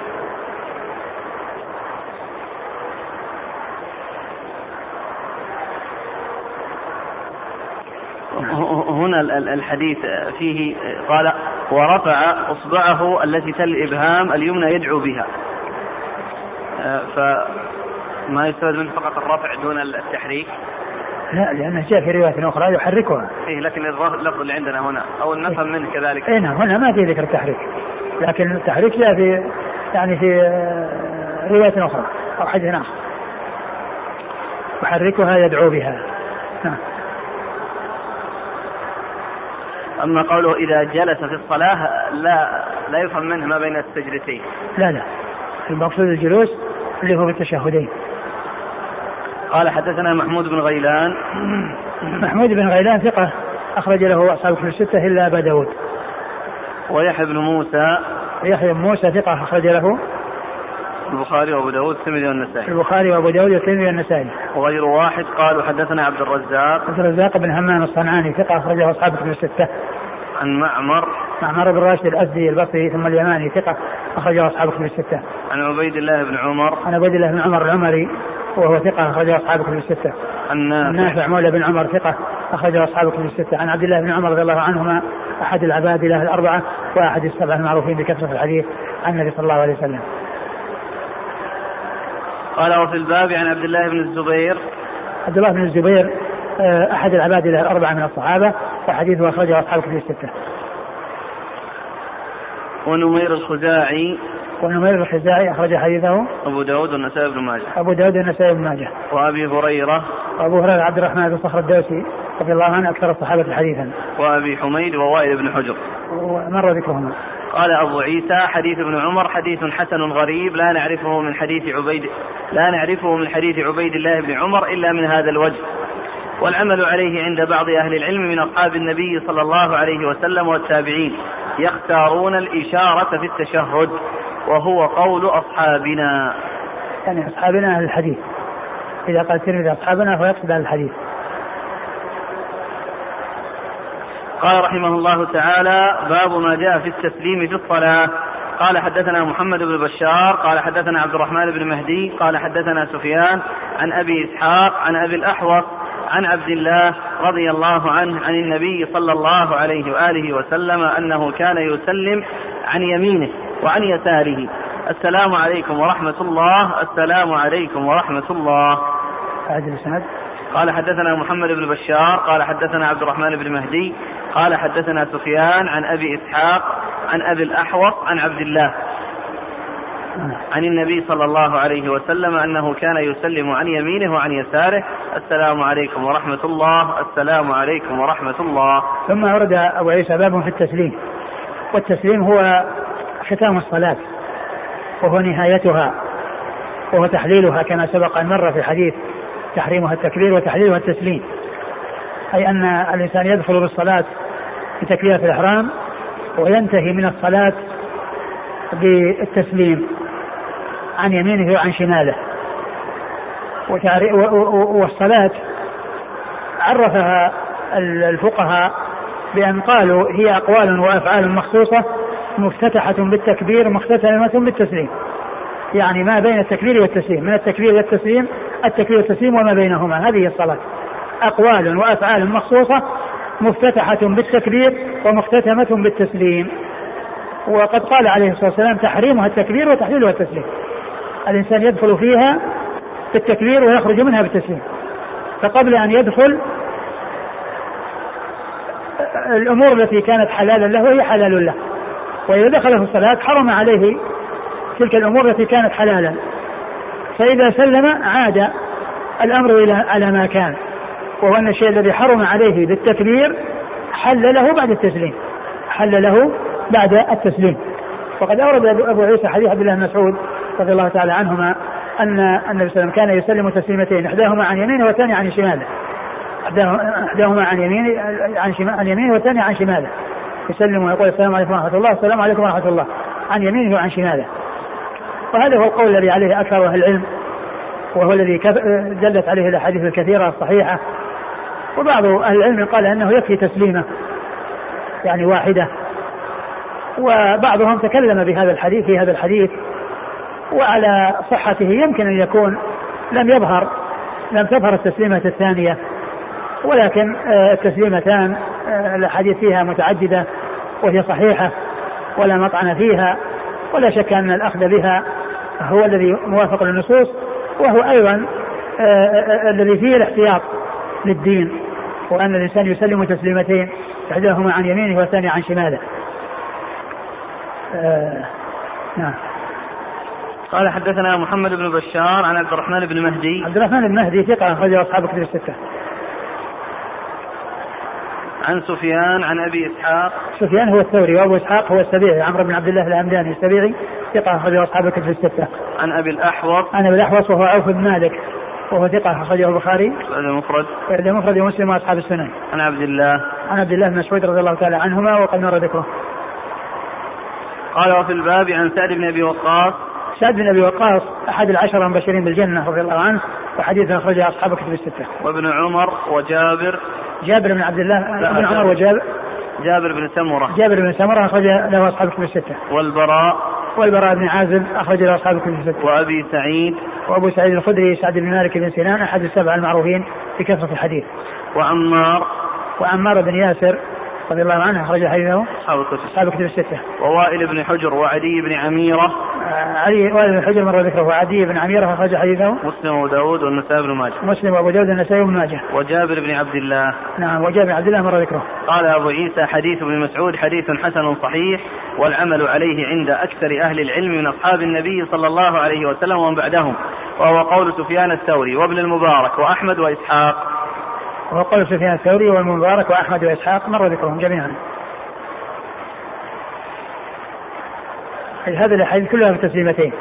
Speaker 1: هنا الحديث فيه قال ورفع أصبعه التي تل الإبهام اليمنى يدعو بها، فما يستفاد منه فقط الرفع دون التحريك؟
Speaker 2: لا، لأنه جاء في رواية أخرى يحركها.
Speaker 1: إيه، لكن اللفظ اللي عندنا هنا أو نفهم منه كذلك.
Speaker 2: إيه نعم، هنا ما في ذكر التحريك، لكن التحريك جاء في يعني في رواية أخرى أو حديث آخر، يحركها يدعو بها. نعم.
Speaker 1: أما قوله إذا جلس في الصلاة لا لا يفهم منه ما بين السجدتين.
Speaker 2: لا لا، المقصود الجلوس اللي هو بالتشهدين.
Speaker 1: قال حدثنا محمود بن غيلان.
Speaker 2: محمود بن غيلان ثقة أخرج له أصحاب الكتب الستة إلا أبا داود.
Speaker 1: ويحيى بن موسى.
Speaker 2: يحيى بن موسى ثقة أخرج له
Speaker 1: البخاري وأبو داود والترمذي والنسائي.
Speaker 2: البخاري وأبو داود والترمذي والنسائي.
Speaker 1: وغير واحد قالوا حدثنا عبد الرزاق.
Speaker 2: عبد الرزاق بن همام الصنعاني ثقة أخرج له أصحاب الكتب الستة.
Speaker 1: عن معمر.
Speaker 2: معمر بن راشد الأزدي البصري ثم اليماني ثقة أخرج له أصحاب الكتب الستة.
Speaker 1: عن عبيد الله بن عمر.
Speaker 2: عن عبيد الله بن عمر العمري وهو ثقة أخرج له أصحاب الكتب الستة.
Speaker 1: عن نافع
Speaker 2: مولى بن عمر ثقة أخرج له أصحاب الكتب الستة. عن عبد الله بن عمر رضي الله عنهما أحد العباد له الأربعة وأحد السبعة المعروفين بكثرة الحديث عن النبي صلى الله عليه وسلم.
Speaker 1: قال وفي الباب عن عبد الله بن الزبير.
Speaker 2: عبد الله بن الزبير أحد العباد له الأربعة من الصحابة وحديثه أخرجه أصحاب الكتب الستة.
Speaker 1: ونمير الخزاعي.
Speaker 2: ونمير الخزاعي أخرج حديثه
Speaker 1: أبو داود والنسائي بن ماجه.
Speaker 2: أبو داود والنسائي بن ماجه.
Speaker 1: وأبي هريرة.
Speaker 2: وأبو هريرة عبد الرحمن بن صخر الدوسي رضي الله عنه أكثر الصحابة حديثا.
Speaker 1: وأبي حميد ووائل بن حجر
Speaker 2: ومر ذكرهما.
Speaker 1: قال أبو عيسى حديث ابن عمر حديث حسن غريب لا نعرفه من حديث عبيد لا نعرفه من حديث عبيد الله بن عمر إلا من هذا الوجه، والعمل عليه عند بعض أهل العلم من أصحاب النبي صلى الله عليه وسلم والتابعين يختارون الإشارة في التشهد، وهو قول أصحابنا،
Speaker 2: يعني أصحابنا أهل الحديث. إذا قال الترمذي أصحابنا فيقصد أهل الحديث.
Speaker 1: قال رحمه الله تعالى باب ما جاء في التسليم في الصلاة. قال حدثنا محمد بن بشار قال حدثنا عبد الرحمن بن مهدي قال حدثنا سفيان عن أبي إسحاق عن أبي الأحوص عن عبد الله رضي الله عنه عن النبي صلى الله عليه وآله وسلم أنه كان يسلم عن يمينه وعن يساره السلام عليكم ورحمة الله السلام عليكم ورحمة الله. قال حدثنا محمد بن بشار قال حدثنا عبد الرحمن بن مهدي قال حدثنا سفيان عن أبي إسحاق عن أبي الأحوص عن عبد الله عن النبي صلى الله عليه وسلم أنه كان يسلم عن يمينه وعن يساره السلام عليكم ورحمة الله السلام عليكم ورحمة الله.
Speaker 2: ثم ورد أبو عيسى باب في التسليم، والتسليم هو ختام الصلاة وهو نهايتها وهو تحليلها كما سبق أن مر في حديث تحريمها التكبير وتحليلها التسليم، أي أن الإنسان يدخل بالصلاة بتكبيرة الإحرام وينتهي من الصلاة بالتسليم عن يمينه وعن شماله. والصلاة عرفها الفقهاء بأن قالوا هي أقوال وأفعال مخصوصة مفتتحة بالتكبير مختتمة بالتسليم، يعني ما بين التكبير والتسليم، من التكبير والتسليم التكبير والتسليم وما بينهما، هذه الصلاة أقوال وأفعال مخصوصة مفتتحة بالتكبير ومختتمة بالتسليم. وقد قال عليه الصلاة والسلام تحريمها التكبير وتحليلها التسليم، الإنسان يدخل فيها بالتكبير ويخرج منها بالتسليم، فقبل أن يدخل الأمور التي كانت حلالا له هي حلال له، وإذا دخل في الصلاة حرم عليه تلك الأمور التي كانت حلالا، فإذا سلم عاد الأمر إلى على ما كان، وهو أن الشيء الذي حرم عليه بالتكبير حل له بعد التسليم، حل له بعد التسليم. وقد أورد أبو عيسى حديث عبد الله بن مسعود رضي الله تعالى عنهما أن النبي صلى الله عليه وسلم كان يسلم تسليمتين، إحداهما عن يمينه والثانية عن شماله، إحداهما عن يمينه عن شماله عن يمينه والثانية عن شماله، يسلم ويقول السلام عليكم ورحمة الله، السلام عليكم ورحمة الله، عن يمينه وعن شماله. وهذا هو القول الذي عليه أكثر أهل العلم، وهو الذي دلت عليه الأحاديث الكثيرة الصحيحة. وبعض أهل العلم قال أنه يكفي تسليمة يعني واحدة، وبعضهم تكلم بهذا الحديث في هذا الحديث، وعلى صحته يمكن أن يكون لم يظهر لم تظهر التسليمة الثانية، ولكن التسليمتان الحديث فيها متعددة وهي صحيحة ولا مطعن فيها، ولا شك أن الأخذ بها هو الذي موافق للنصوص، وهو أيضا الذي فيه الاحتياط للدين، وأن الإنسان يسلم تسليمتين إحداهما عن يمينه والثانية عن شماله. آه نعم.
Speaker 1: قال حدثنا محمد بن بشار عن عبد الرحمن بن مهدي.
Speaker 2: عبد الرحمن بن مهدي ثقة أخرج أصحاب كتب الستة.
Speaker 1: عن سفيان عن أبي إسحاق.
Speaker 2: سفيان هو الثوري، وأبو إسحاق هو السبيعي عمرو بن عبد الله الهمداني السبيعي ثقة أخرج أصحاب كتب الستة.
Speaker 1: عن أبي الأحوص.
Speaker 2: عن أبي الأحوص وهو عوف بن مالك وهو ثقة أخرجه البخاري
Speaker 1: المفرد
Speaker 2: المفرد ومسلم وأصحاب السنن.
Speaker 1: عن عبد الله
Speaker 2: عن عبد الله بن مسعود رضي الله تعالى عنهما وقد مر ذكره.
Speaker 1: قال وفي الباب عن سعد بن أبي وقاص.
Speaker 2: سعد بن أبي وقاص أحد العشرة المبشرين بالجنة رضي الله عنه، وحديث أخرجه أصحاب كتب الستة.
Speaker 1: وابن عمر وجابر.
Speaker 2: جابر بن عبد الله ابن عمر وجابر
Speaker 1: جابر بن سمرة.
Speaker 2: جابر بن سمرة أخرج له أصحاب كتب الستة.
Speaker 1: والبراء.
Speaker 2: والبراء بن عازب أخرج له أصحاب كتب الستة.
Speaker 1: وأبي سعيد.
Speaker 2: وأبو سعيد الخدري سعد بن مالك بن سنان أحد السبع المعروفين بكثرة الحديث.
Speaker 1: وعمار.
Speaker 2: وعمار بن ياسر رضي الله عنه أخرج حديثه أصحاب كتب الستة.
Speaker 1: ووائل بن حجر وعدي بن عميرة.
Speaker 2: علي وائل بن حجر مر ذكره، وعدي بن عميرة أخرج حديثه
Speaker 1: مسلم وداود والنسائي بن ماجه.
Speaker 2: مسلم وأبو داود والنسائي بن ماجه.
Speaker 1: وجابر بن عبد الله.
Speaker 2: نعم وجابر بن عبد الله مر ذكره.
Speaker 1: قال أبو عيسى حديث ابن مسعود حديث حسن صحيح، والعمل عليه عند أكثر أهل العلم من أصحاب النبي صلى الله عليه وسلم ومن بعدهم، وهو قول سفيان الثوري وابن المبارك وأحمد وإسحاق.
Speaker 2: وهو قول سفيان الثوري والمبارك وأحمد وإسحاق مر ذكرهم جميعا. هذه الأحاديث كلها في تسليمتين.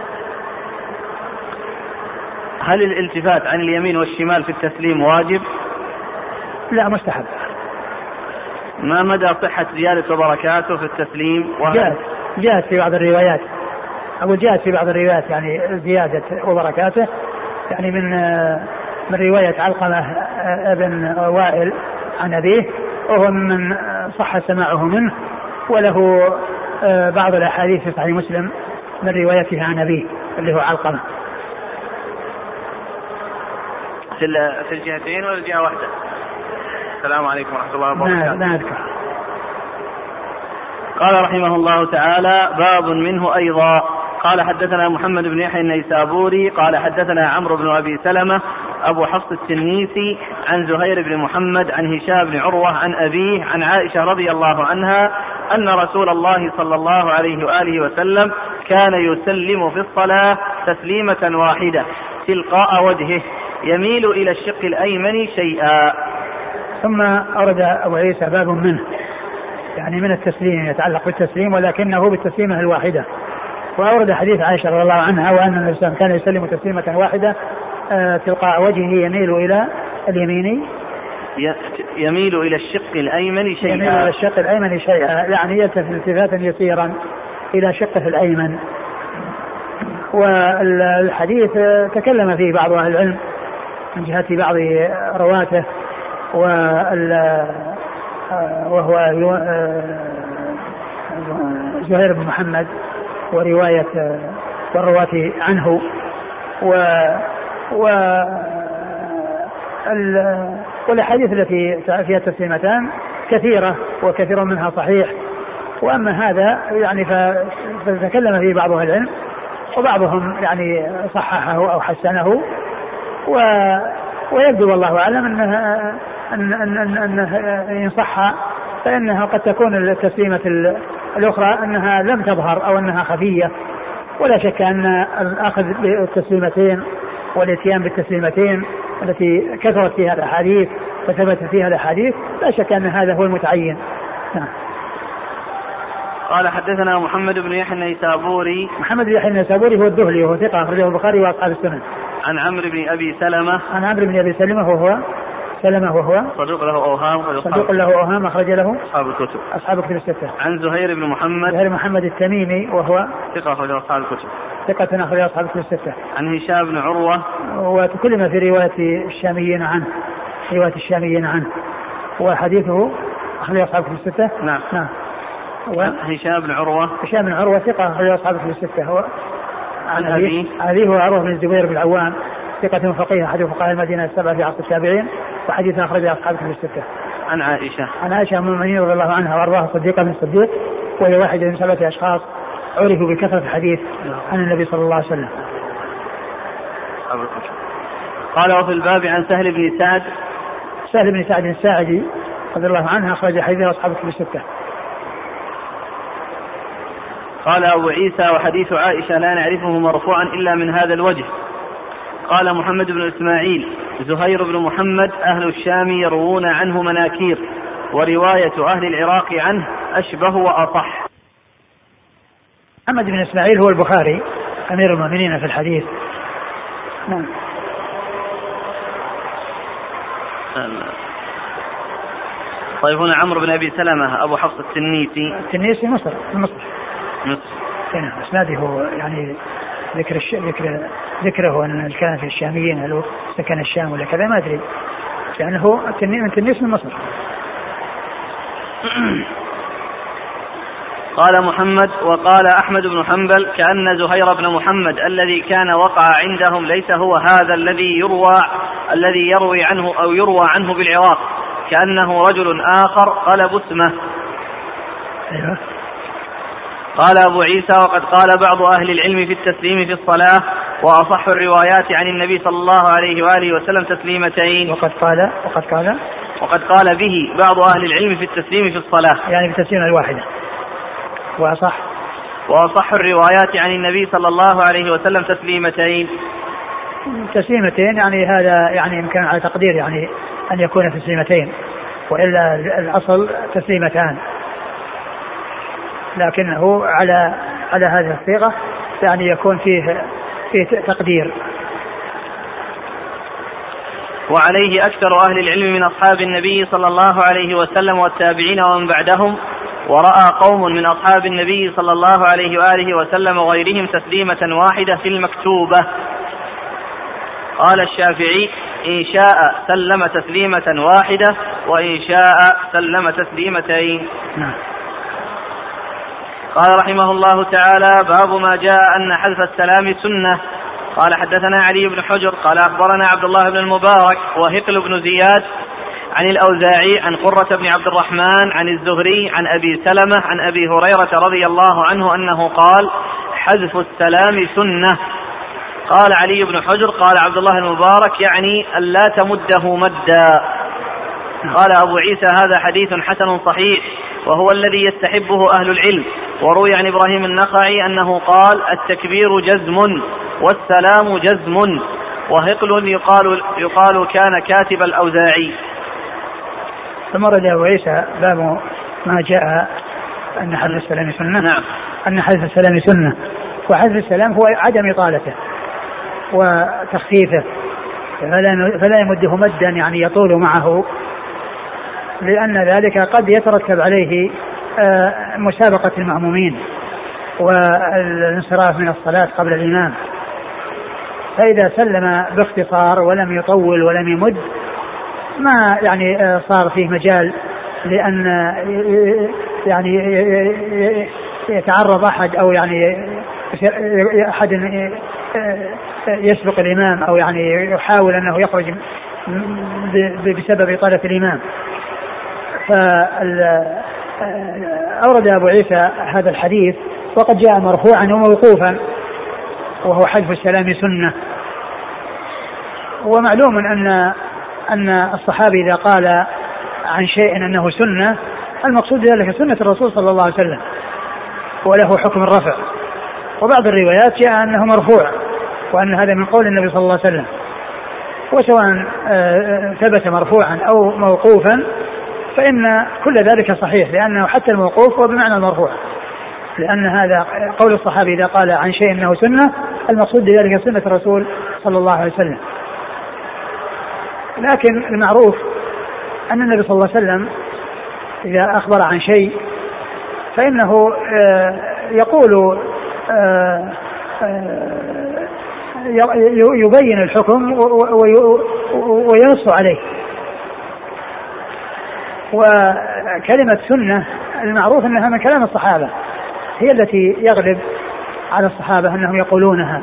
Speaker 1: هل الالتفات عن اليمين والشمال في التسليم واجب؟
Speaker 2: لا مستحب.
Speaker 1: ما مدى صحة زيادة وبركاته في التسليم؟
Speaker 2: جاءت جاءت في بعض الروايات، أقول جاءت في بعض الروايات يعني زيادة وبركاته، يعني من من رواية علقمة ابن وائل عن أبيه، وهو من صح سماعه منه، وله بعض الأحاديث في صحيح مسلم من روايته عن أبيه اللي هو علقمة.
Speaker 1: في الجهتين ولا الجهة واحدة؟ السلام عليكم ورحمة الله وبركاته.
Speaker 2: لا أذكر.
Speaker 1: قال رحمه الله تعالى باب منه أيضا. قال حدثنا محمد بن يحيى النيسابوري قال حدثنا عمرو بن أبي سلمة أبو حفص التنيسي عن زهير بن محمد عن هشام بن عروة عن أبيه عن عائشة رضي الله عنها أن رسول الله صلى الله عليه وآله وسلم كان يسلم في الصلاة تسليمة واحدة تلقاء وجهه يميل إلى الشق الأيمن شيئا.
Speaker 2: ثم أورد أبو عيسى باب منه، يعني من التسليم يتعلق بالتسليم ولكنه بالتسليمة الواحدة، وأورد حديث عائشة رضي الله عنها وأن النبي صلى الله عليه وسلم كان يسلم تسليمة واحدة تلقاء وجهه يميل إلى اليمين
Speaker 1: يميل إلى الشق الأيمن شيئا
Speaker 2: يميل إلى الشق الأيمن شيئا يعني يلتفت التفاتا يسيرا إلى شقه الأيمن. والحديث تكلم فيه بعض أهل العلم من جهة بعض رواته، وهو زهير بن محمد ورواية والرواة عنه. و, و والأحاديث التي فيها التسليمتان كثيرة وكثير منها صحيح. وأما هذا يعني فتكلم فيه بعض أهل العلم وبعضهم يعني صححه أو حسنه، و ويبدو والله أعلم أنه أن أن أن أنه إن صح فإنها قد تكون التسليمة الأخرى أنها لم تظهر أو أنها خفية. ولا شك أن الأخذ بالتسليمتين والاتيان بالتسليمتين التي كثرت فيها الأحاديث وثبت فيها الأحاديث لا شك أن هذا هو المتعين. نعم.
Speaker 1: قال حدثنا محمد بن يحيى النيسابوري.
Speaker 2: محمد بن يحيى النيسابوري هو الدهلي وهو ثقة أخرجه البخاري وأصحاب السنن.
Speaker 1: عن عمرو بن أبي سلمة.
Speaker 2: عن عمرو بن أبي سلمة وهو سلمة وهو
Speaker 1: صدوق له أوهام.
Speaker 2: صدوق له أوهام أخرج له
Speaker 1: أصحاب الكتب.
Speaker 2: أصحاب الكتب الستة.
Speaker 1: عن زهير بن محمد.
Speaker 2: زهير محمد التميمي وهو
Speaker 1: ثقة أخرج أصحاب الكتب.
Speaker 2: ثقة أخرج أصحاب الكتب الستة.
Speaker 1: عن هشام بن عروة.
Speaker 2: وتكلم في رواية الشاميين عنه رواية الشاميين عنه وحديثه أخرج أصحاب الكتب الستة.
Speaker 1: نعم.
Speaker 2: نعم.
Speaker 1: و... هشام بن عروة.
Speaker 2: هشام بن عروة ثقة أخرج أصحاب الكتب الستة. هو
Speaker 1: عن أبيه.
Speaker 2: أبيه هو عروة بن الزبير بن العوام ثقة فقيه أحد فقهاء المدينة السبعة في عصر التابعين وحديث أخرج أصحاب الكتب الستة.
Speaker 1: عن عائشة.
Speaker 2: عن عائشة أم المؤمنين رضي الله عنها وأرضاها صديقة بن الصديق وهي واحدة من سبعة أشخاص عرفوا بكثرة الحديث عن النبي صلى الله عليه وسلم.
Speaker 1: قال وفي الباب عن سهل بن سعد.
Speaker 2: سهل بن سعد الساعدي رضي الله عنه أخرج حديثه أصحاب الكتب الستة.
Speaker 1: قال أبو عيسى وحديث عائشة لا نعرفه مرفوعا إلا من هذا الوجه. قال محمد بن إسماعيل زهير بن محمد أهل الشام يروون عنه مناكير ورواية أهل العراق عنه أشبه وأصح.
Speaker 2: محمد بن إسماعيل هو البخاري أمير المؤمنين في الحديث. نعم.
Speaker 1: طيب هنا عمرو بن أبي سلمة أبو حفص التنيسي.
Speaker 2: التنيسي مصر مصر
Speaker 1: مصر.
Speaker 2: نعم. اسناده هو يعني ذكر الش... ذكر ذكره أن كان في الشاميين هل سكن الشام ولا كذا ما أدري لأنه يعني التنيس من مصر.
Speaker 1: قال محمد وقال أحمد بن حنبل كأن زهير بن محمد الذي كان وقع عندهم ليس هو هذا الذي يروى الذي يروي عنه أو يروى عنه بالعراق كأنه رجل آخر قلب اسمه.
Speaker 2: أيوة.
Speaker 1: قال أبو عيسى وقد قال بعض أهل العلم في التسليم في الصلاة وأصح الروايات عن النبي صلى الله عليه وآله وسلم تسليمتين.
Speaker 2: وقد قال وقد قال
Speaker 1: وقد قال به بعض أهل العلم في التسليم في الصلاة
Speaker 2: يعني بالتسليمة الواحدة. وأصح
Speaker 1: وأصح الروايات عن النبي صلى الله عليه وسلم تسليمتين.
Speaker 2: تسليمتين يعني هذا يعني يمكن على تقدير يعني أن يكون تسليمتين وإلا الأصل تسليمتان لكنه على على هذه الصيغة يعني يكون فيه فيه تقدير.
Speaker 1: وعليه أكثر أهل العلم من أصحاب النبي صلى الله عليه وسلم والتابعين ومن بعدهم. ورأى قوم من أصحاب النبي صلى الله عليه وآله وسلم وغيرهم تسليمة واحدة في المكتوبة. قال الشافعي إن شاء سلم تسليمة واحدة وإن شاء سلم تسليمتين. قال رحمه الله تعالى باب ما جاء أن حذف السلام سنة. قال حدثنا علي بن حجر قال أخبرنا عبد الله بن المبارك وهقل بن زياد عن الأوزاعي عن قرة بن عبد الرحمن عن الزهري عن أبي سلمة عن أبي هريرة رضي الله عنه أنه قال حذف السلام سنة. قال علي بن حجر قال عبد الله المبارك يعني أن لا تمده مدا. قال أبو عيسى هذا حديث حسن صحيح وهو الذي يستحبه أهل العلم. وروي عن إبراهيم النخعي أنه قال التكبير جزم والسلام جزم. وهقل يقال, يقال كان كاتب الأوزاعي.
Speaker 2: ثم رد أبو عيسى باب ما جاء أن حذف السلام سنة.
Speaker 1: نعم.
Speaker 2: أن حذف السلام سنة. وحذف السلام هو عدم إطالته وتخفيفه فلا يمده مدا يعني يطول معه لأن ذلك قد يترتب عليه مسابقة المأمومين والانصراف من الصلاة قبل الإمام. فإذا سلم باختصار ولم يطول ولم يمد ما يعني صار فيه مجال لأن يعني يتعرض أحد أو يعني أحد يسبق الإمام أو يعني يحاول أنه يخرج بسبب إطالة الإمام. فأورد أبو عيسى هذا الحديث وقد جاء مرفوعا وموقوفا وهو حذف السلام سنة. ومعلوم أن أن الصحابي إذا قال عن شيء أنه سنة المقصود ذلك سنة الرسول صلى الله عليه وسلم وله حكم الرفع. وبعض الروايات جاء أنه مرفوع وأن هذا من قول النبي صلى الله عليه وسلم. وسواء ثبت مرفوعا أو موقوفا فإن كل ذلك صحيح لأنه حتى الموقوف هو بمعنى المرفوع لأن هذا قول الصحابي إذا قال عن شيء أنه سنة المقصود بذلك سنة الرسول صلى الله عليه وسلم. لكن المعروف أن النبي صلى الله عليه وسلم إذا أخبر عن شيء فإنه يقول يبين الحكم وينص عليه. وكلمة سنة المعروف أنها من كلام الصحابة هي التي يغلب على الصحابة أنهم يقولونها.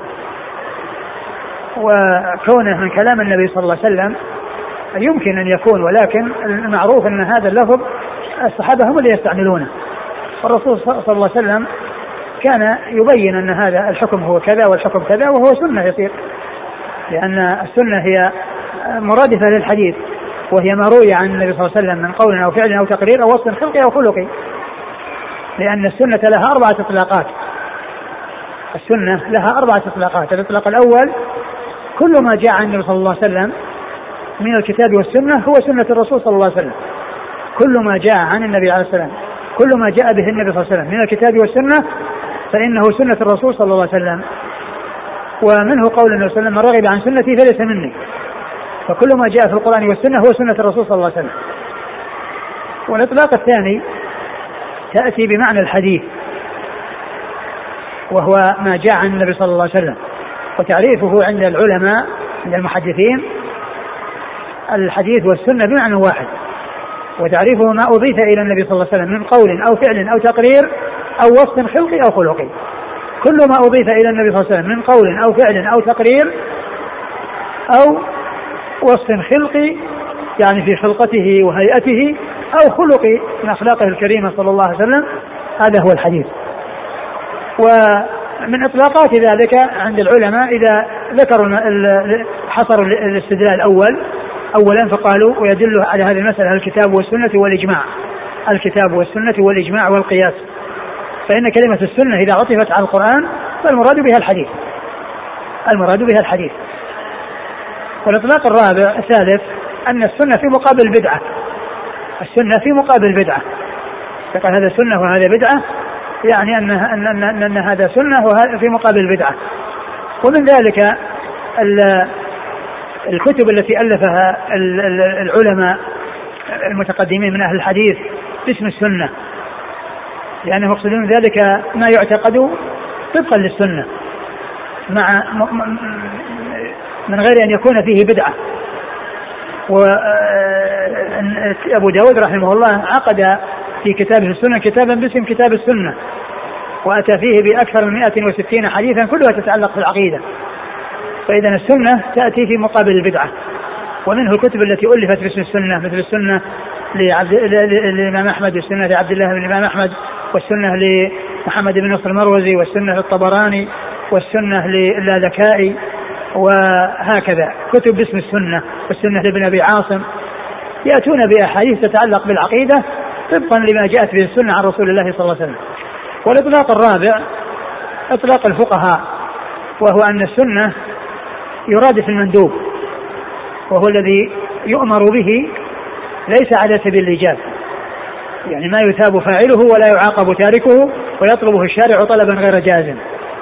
Speaker 2: وكونه من كلام النبي صلى الله عليه وسلم يمكن أن يكون ولكن المعروف أن هذا اللفظ الصحابة هم اللي يستعملونه. والرسول صلى الله عليه وسلم كان يبين أن هذا الحكم هو كذا والحكم كذا وهو سنة يصير لأن السنة هي مرادفة للحديث وهي ما روي عن النبي صلى الله عليه وسلم من قول أو فعل أو تقرير أو وصف خلقي أو خلقي لأن السنة لها أربعة إطلاقات. السنة لها أربعة إطلاقات. الإطلاق الأول كل ما جاء عن النبي صلى الله عليه وسلم من الكتاب والسنة هو سنة الرسول صلى الله عليه وسلم. كل ما جاء عن النبي عليه السلام كل ما جاء به النبي صلى الله عليه وسلم من الكتاب والسنة فإنه سنة الرسول صلى الله عليه وسلم. ومنه قول النبي صلى الله عليه وسلم من رغب عن سنتي فليس مني. فكل ما جاء في القرآن والسنة هو سنة الرسول صلى الله عليه وسلم. والإطلاق الثاني تأتي بمعنى الحديث وهو ما جاء عن النبي صلى الله عليه وسلم. وتعريفه عند العلماء عند المحدثين الحديث والسنة بمعنى واحد. وتعريفه ما أضيف إلى النبي صلى الله عليه وسلم من قول أو فعل أو تقرير أو وصف خلقي أو خلقي. كل ما أضيف إلى النبي صلى الله عليه وسلم من قول أو فعل أو تقرير أو وصف خلقي يعني في خلقته وهيئته أو خلقي من أخلاقه الكريمة صلى الله عليه وسلم هذا هو الحديث. ومن إطلاقات ذلك عند العلماء إذا ذكروا حصروا الاستدلال الأول أولا فقالوا ويدل على هذه المسألة الكتاب والسنة والإجماع. الكتاب والسنة والإجماع والقياس. فإن كلمة السنة إذا عطفت على القرآن فالمراد بها الحديث. المراد بها الحديث. والإطلاق الرابع الثالث أن السنة في مقابل بدعة. السنة في مقابل بدعة. فقال هذا سنة وهذا بدعة يعني أن, أن, أن, أن, أن هذا سنة وهذا في مقابل بدعة. ومن ذلك الكتب التي ألفها العلماء المتقدمين من أهل الحديث باسم السنة لأنهم يقصدون ذلك ما يعتقد طبقا للسنة مع من غير أن يكون فيه بدعة. وأبو داود رحمه الله عقد في كتابه السنة كتابا باسم كتاب السنة وأتى فيه بأكثر من مئة وستين حديثا كلها تتعلق في العقيدة. فإذا السنة تأتي في مقابل البدعة. ومنه الكتب التي ألفت باسم السنة مثل السنة للإمام أحمد والسنة لعبد الله بن الإمام أحمد والسنة لمحمد بن نصر المروزي والسنة للطبراني والسنة للالكائي وهكذا كتب باسم السنة والسنة لابن أبي عاصم يأتون بأحاديث تتعلق بالعقيدة طبقا لما جاءت به السنة عن رسول الله صلى الله عليه وسلم. والإطلاق الرابع إطلاق الفقهاء وهو أن السنة يرادف المندوب وهو الذي يؤمر به ليس على سبيل الإيجاب يعني ما يثاب فاعله ولا يعاقب تاركه ويطلبه الشارع طلبا غير جازم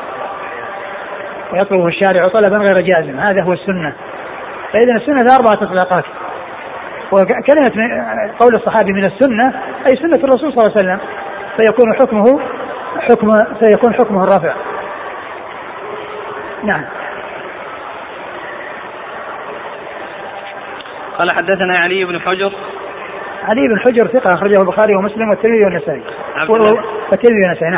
Speaker 2: ويطلبه الشارع طلبا غير جازم هذا هو السنة. فإذا السنة ذا أربعة إطلاقات. وكلمة قول الصحابي من السنة أي سنة الرسول صلى الله عليه وسلم فيكون حكمه حكم سيكون حكمه الرفع. نعم.
Speaker 1: قال حدثنا علي بن حجر.
Speaker 2: علي بن حجر ثقة أخرجه البخاري ومسلم والترمذي والنسائي. والترمذي والنسائي نعم.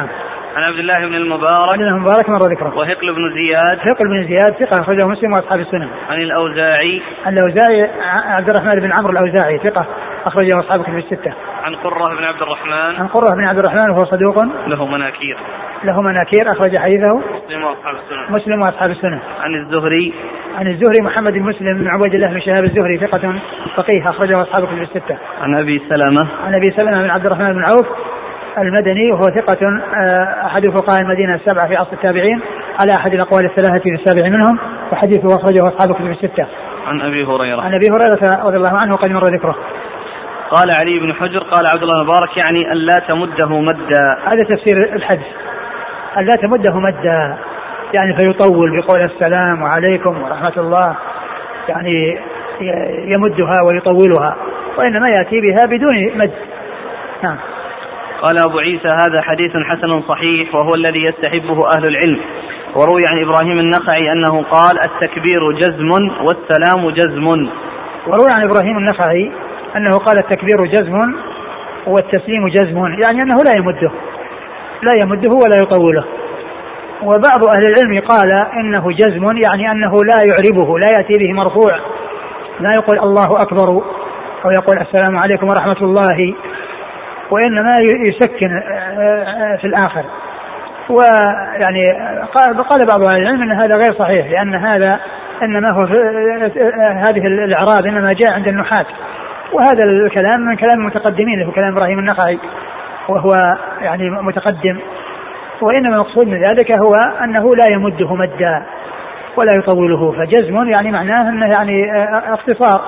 Speaker 1: عن عبد الله بن المبارك
Speaker 2: عن المبارك مر ذكره.
Speaker 1: وهقل بن زياد
Speaker 2: هقل بن زياد ثقة أخرجه مسلم وأصحاب السنن.
Speaker 1: عن الأوزاعي
Speaker 2: الأوزاعي عبد الرحمن بن عمرو الأوزاعي ثقة أخرجه أصحاب كتب الستة.
Speaker 1: عن قرة بن عبد الرحمن
Speaker 2: عن قرة بن عبد الرحمن وهو صدوق
Speaker 1: له مناكير
Speaker 2: له مناكير أخرج حديثه
Speaker 1: مسلم وأصحاب السنن.
Speaker 2: مسلم وأصحاب السنن.
Speaker 1: عن الزهري
Speaker 2: عن الزهري محمد بن مسلم بن عبيد الله بن شهاب الزهري ثقة فقيه أخرجه أصحاب كتب الستة.
Speaker 1: عن أبي سلمة
Speaker 2: عن أبي سلمة بن عبد الرحمن بن عوف المدني وهو ثقة أحد فقهاء المدينة السبعة في عصر التابعين على أحد الأقوال الثلاثة في السابع منهم وحديثه أخرجه أصحاب كتب الستة.
Speaker 1: عن أبي هريرة
Speaker 2: عن أبي هريرة رضي الله عنه وقد مر ذكره.
Speaker 1: قال علي بن حجر قال عبد الله المبارك يعني أن لا تمده مدا.
Speaker 2: هذا تفسير الحديث أن لا تمده مدا يعني فيطول بقول السلام عليكم ورحمة الله يعني يمدها ويطولها وإنما يأتي بها بدون مد. نعم.
Speaker 1: قال أبو عيسى هذا حديث حسن صحيح وهو الذي يستحبه أهل العلم. وروي عن إبراهيم النخعي أنه قال التكبير جزم والسلام جزم.
Speaker 2: وروي عن إبراهيم النخعي أنه قال التكبير جزم والتسليم جزم يعني أنه لا يمده لا يمده ولا يطوله. وبعض أهل العلم قال إنه جزم يعني أنه لا يعربه لا يأتي به مرفوع لا يقول الله أكبر أو يقول السلام عليكم ورحمة الله وإنما يسكن في الآخر. ويعني قال بعض أهل العلم أن هذا غير صحيح لأن هذا إنما هو هذه الإعراب إنما جاء عند النحاة وهذا الكلام من كلام المتقدمين له كلام إبراهيم النخعي وهو يعني متقدم. وإنما المقصود من ذلك هو أنه لا يمده مدا ولا يطوله فجزم يعني معناه أنه يعني اختصار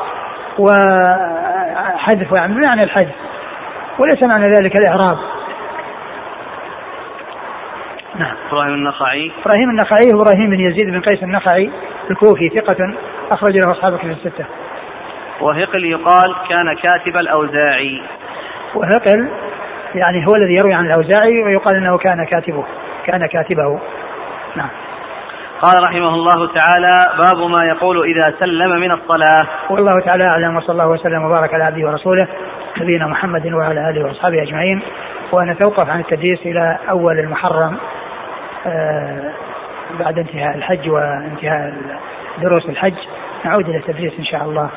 Speaker 2: وحذف يعني معنى الحذف وليس معنى ذلك الإعراب.
Speaker 1: نعم. إبراهيم النخعي
Speaker 2: إبراهيم النخعي هو إبراهيم بن يزيد بن قيس النخعي الكوفي ثقة أخرج له أصحاب كتب الستة.
Speaker 1: وهقل يقال كان كاتب الأوزاعي.
Speaker 2: وهقل يعني هو الذي يروي عن الأوزاعي ويقال أنه كان كاتبه كان كاتبه. نعم.
Speaker 1: قال رحمه الله تعالى باب ما يقول إذا سلم من الصلاة.
Speaker 2: والله تعالى أعلم وصلى الله وسلم وبارك على عبده ورسوله نبينا محمد وعلى آله وأصحابه أجمعين. ونتوقف عن التدريس إلى أول المحرم آه بعد انتهاء الحج وانتهاء دروس الحج نعود إلى التدريس إن شاء الله.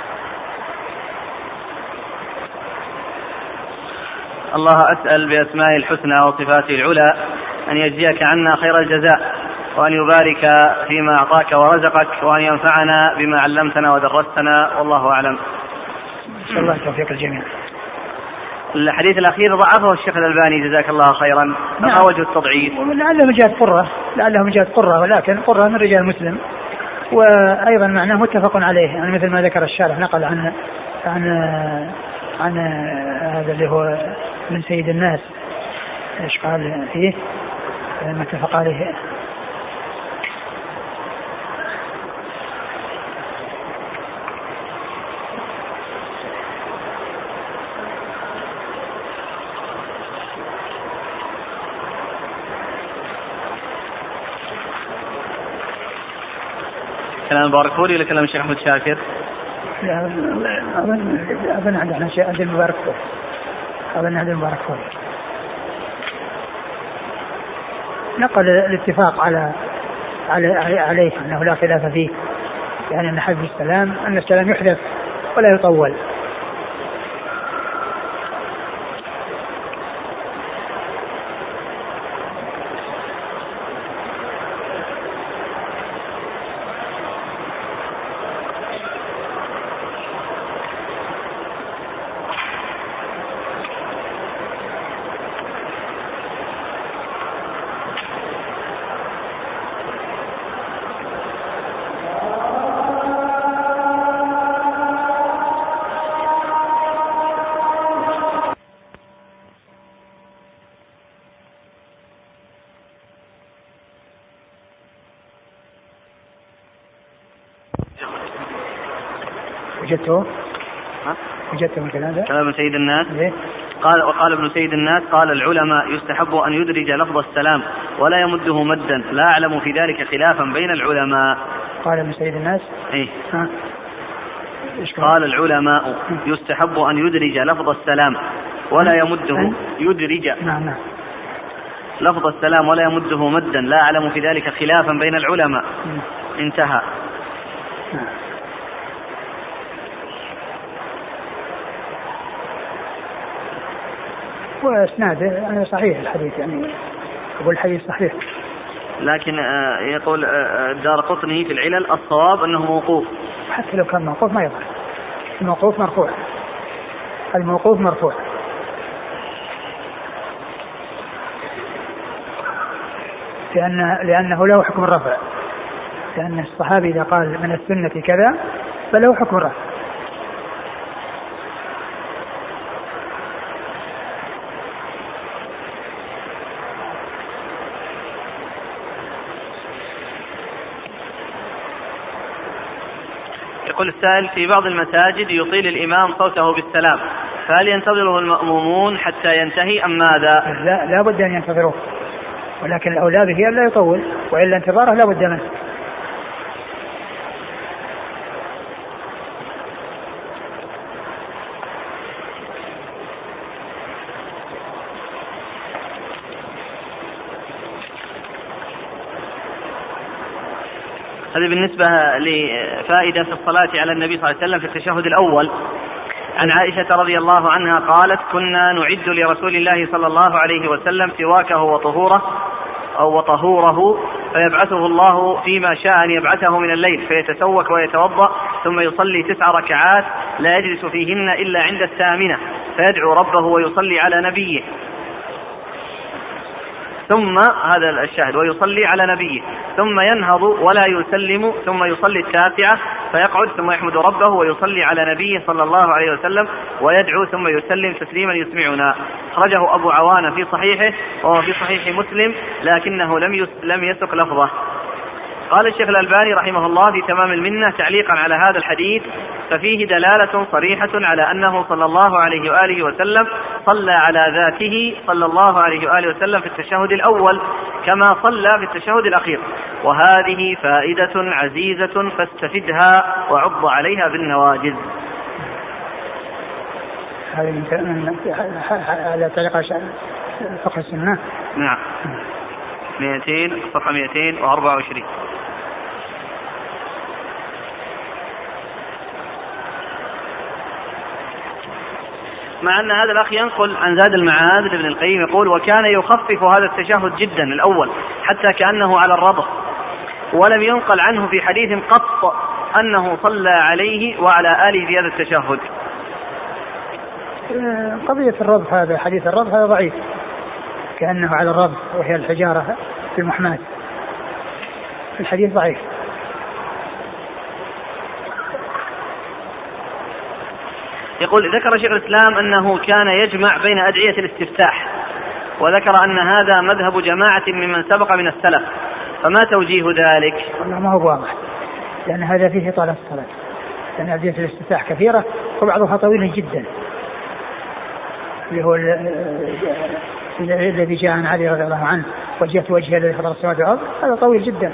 Speaker 1: الله أسأل بأسماء الحسنى وصفاته العلى أن يجزيك عنا خير الجزاء وأن يبارك فيما أعطاك ورزقك وأن ينفعنا بما علمتنا ودرستنا والله أعلم.
Speaker 2: إن شاء الله توفيق الجميع.
Speaker 1: الحديث الأخير ضعفه الشيخ الألباني جزاك الله خيرا. ما نعم. وجه التضعيف؟
Speaker 2: لعله من جهة قرة لعله من جهة قرة ولكن قرة من رجال مسلم وأيضا معناه متفق عليه يعني مثل ما ذكر الشارح نقل عن عن عن هذا اللي هو من سيد الناس ايش قال فيه ما اتفق عليه
Speaker 1: كلام باركوري ولا كلام الشيخ أحمد شاكر؟
Speaker 2: لا أظن أظن عندنا شيء عند المبارك فوري أظن عند المبارك فوري نقل الاتفاق على على عليه أنه لا خلاف فيه يعني أن حذف السلام أن السلام يحذف ولا يطول. وجدته وجدته من كلام
Speaker 1: كلام ابن سيد الناس
Speaker 2: إيه؟
Speaker 1: قال وقال ابن سيد الناس قال العلماء يستحب أن يدرج لفظ السلام ولا يمده مدا لا أعلم في ذلك خلافا بين العلماء.
Speaker 2: قال ابن سيد الناس
Speaker 1: إيه؟
Speaker 2: ها؟
Speaker 1: قال العلماء يستحب أن يدرج لفظ السلام ولا يمده يدرج
Speaker 2: نعم نعم
Speaker 1: لفظ السلام ولا يمده مدا، لا أعلم في ذلك خلافا بين العلماء. انتهى.
Speaker 2: واسناد صحيح الحديث، يعني أقول الحديث صحيح،
Speaker 1: لكن يقول الدارقطني في العلل الصواب أنه موقوف.
Speaker 2: حتى لو كان موقوف ما يضر، الموقوف مرفوع، الموقوف مرفوع. لأن لأنه له حكم الرفع، لأن الصحابي إذا قال من السنة كذا فله حكم الرفع.
Speaker 1: يقول السائل: في بعض المساجد يطيل الإمام صوته بالسلام، فهل ينتظره المأمومون حتى ينتهي أم ماذا؟
Speaker 2: لا, لا بد أن ينتظروه، ولكن الأولى به أن لا يطول، وإلا انتظاره لا بد منه.
Speaker 1: هذه بالنسبة لفائدة في الصلاة على النبي صلى الله عليه وسلم في التشهد الأول. عن عائشة رضي الله عنها قالت: كنا نعد لرسول الله صلى الله عليه وسلم سواكه وطهوره أو وطهوره، فيبعثه الله فيما شاء أن يبعثه من الليل، فيتسوك ويتوضأ ثم يصلي تسع ركعات لا يجلس فيهن إلا عند الثامنة، فيدعو ربه ويصلي على نبيه، ثم هذا الشاهد ويصلي على نبيه، ثم ينهض ولا يسلم، ثم يصلي التاسعة فيقعد ثم يحمد ربه ويصلي على نبيه صلى الله عليه وسلم ويدعو ثم يسلم تسليما يسمعنا. أخرجه أبو عوانة في صحيحه وهو في صحيح مسلم، لكنه لم لم يسق لفظه. قال الشيخ الألباني رحمه الله في تمام المنة تعليقا على هذا الحديث: ففيه دلالة صريحة على أنه صلى الله عليه وآله وسلم صلى على ذاته صلى الله عليه وآله وسلم في التشهد الأول كما صلى في التشهد الأخير، وهذه فائدة عزيزة فاستفدها وعض عليها بالنواجذ.
Speaker 2: هذه من على طريقة فقه السنة.
Speaker 1: نعم. مئتين صفحة مئتين وأربعة وعشرين. مع أن هذا الأخ ينقل عن زاد المعاد لابن القيم يقول: وكان يخفف هذا التشهد جدا الأول حتى كأنه على الرضع، ولم ينقل عنه في حديث قط أنه صلى عليه وعلى آله في هذا التشهد.
Speaker 2: قضية الرضع، هذا حديث الرضع هذا ضعيف، كأنه على الرضع وهي الحجارة في المحماة، الحديث ضعيف.
Speaker 1: يقول: ذكر شيخ الإسلام أنه كان يجمع بين أدعية الاستفتاح، وذكر أن هذا مذهب جماعة ممن سبق من السلف، فما توجيه ذلك؟
Speaker 2: والله ما هو واضح، لأن هذا فيه طالة الصلاة، لأن أدعية الاستفتاح كثيرة وبعضها طويل جدا، اللي هو الذي جاء عن علي رضي الله عنه: وجهت وجهي الذي فطر السماوات والأرض، هذا طويل جدا.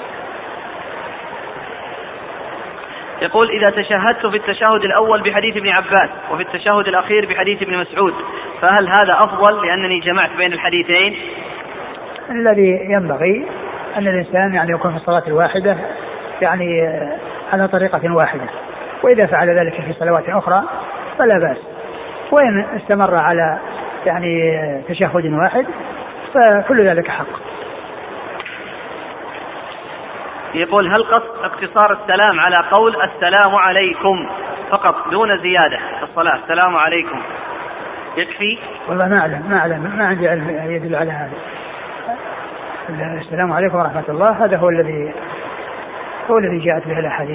Speaker 1: يقول: إذا تشهدت في التشهد الأول بحديث ابن عباس وفي التشهد الأخير بحديث ابن مسعود، فهل هذا أفضل لأنني جمعت بين الحديثين؟
Speaker 2: الذي ينبغي أن الإنسان يعني يكون في الصلاة الواحدة يعني على طريقة واحدة، وإذا فعل ذلك في صلوات أخرى فلا بأس، وإن استمر على يعني تشهد واحد فكل ذلك حق.
Speaker 1: يقول: هل قصد اقتصار السلام على قول السلام عليكم فقط دون زيادة في الصلاة السلام عليكم يكفي؟
Speaker 2: والله ما أعلم ما أعلم ما عندي علم يدل على هذا. السلام عليكم ورحمة الله هذا هو الذي هو الذي جاءت به الأحاديث.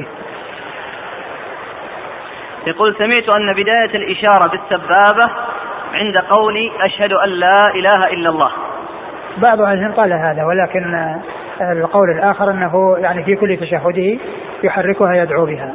Speaker 1: يقول: سمعت أن بداية الإشارة بالسبابة عند قولي أشهد أن لا إله إلا الله.
Speaker 2: بعض أهلهم قال هذا، ولكن القول الآخر أنه يعني في كل تشهده يحركها يدعو بها.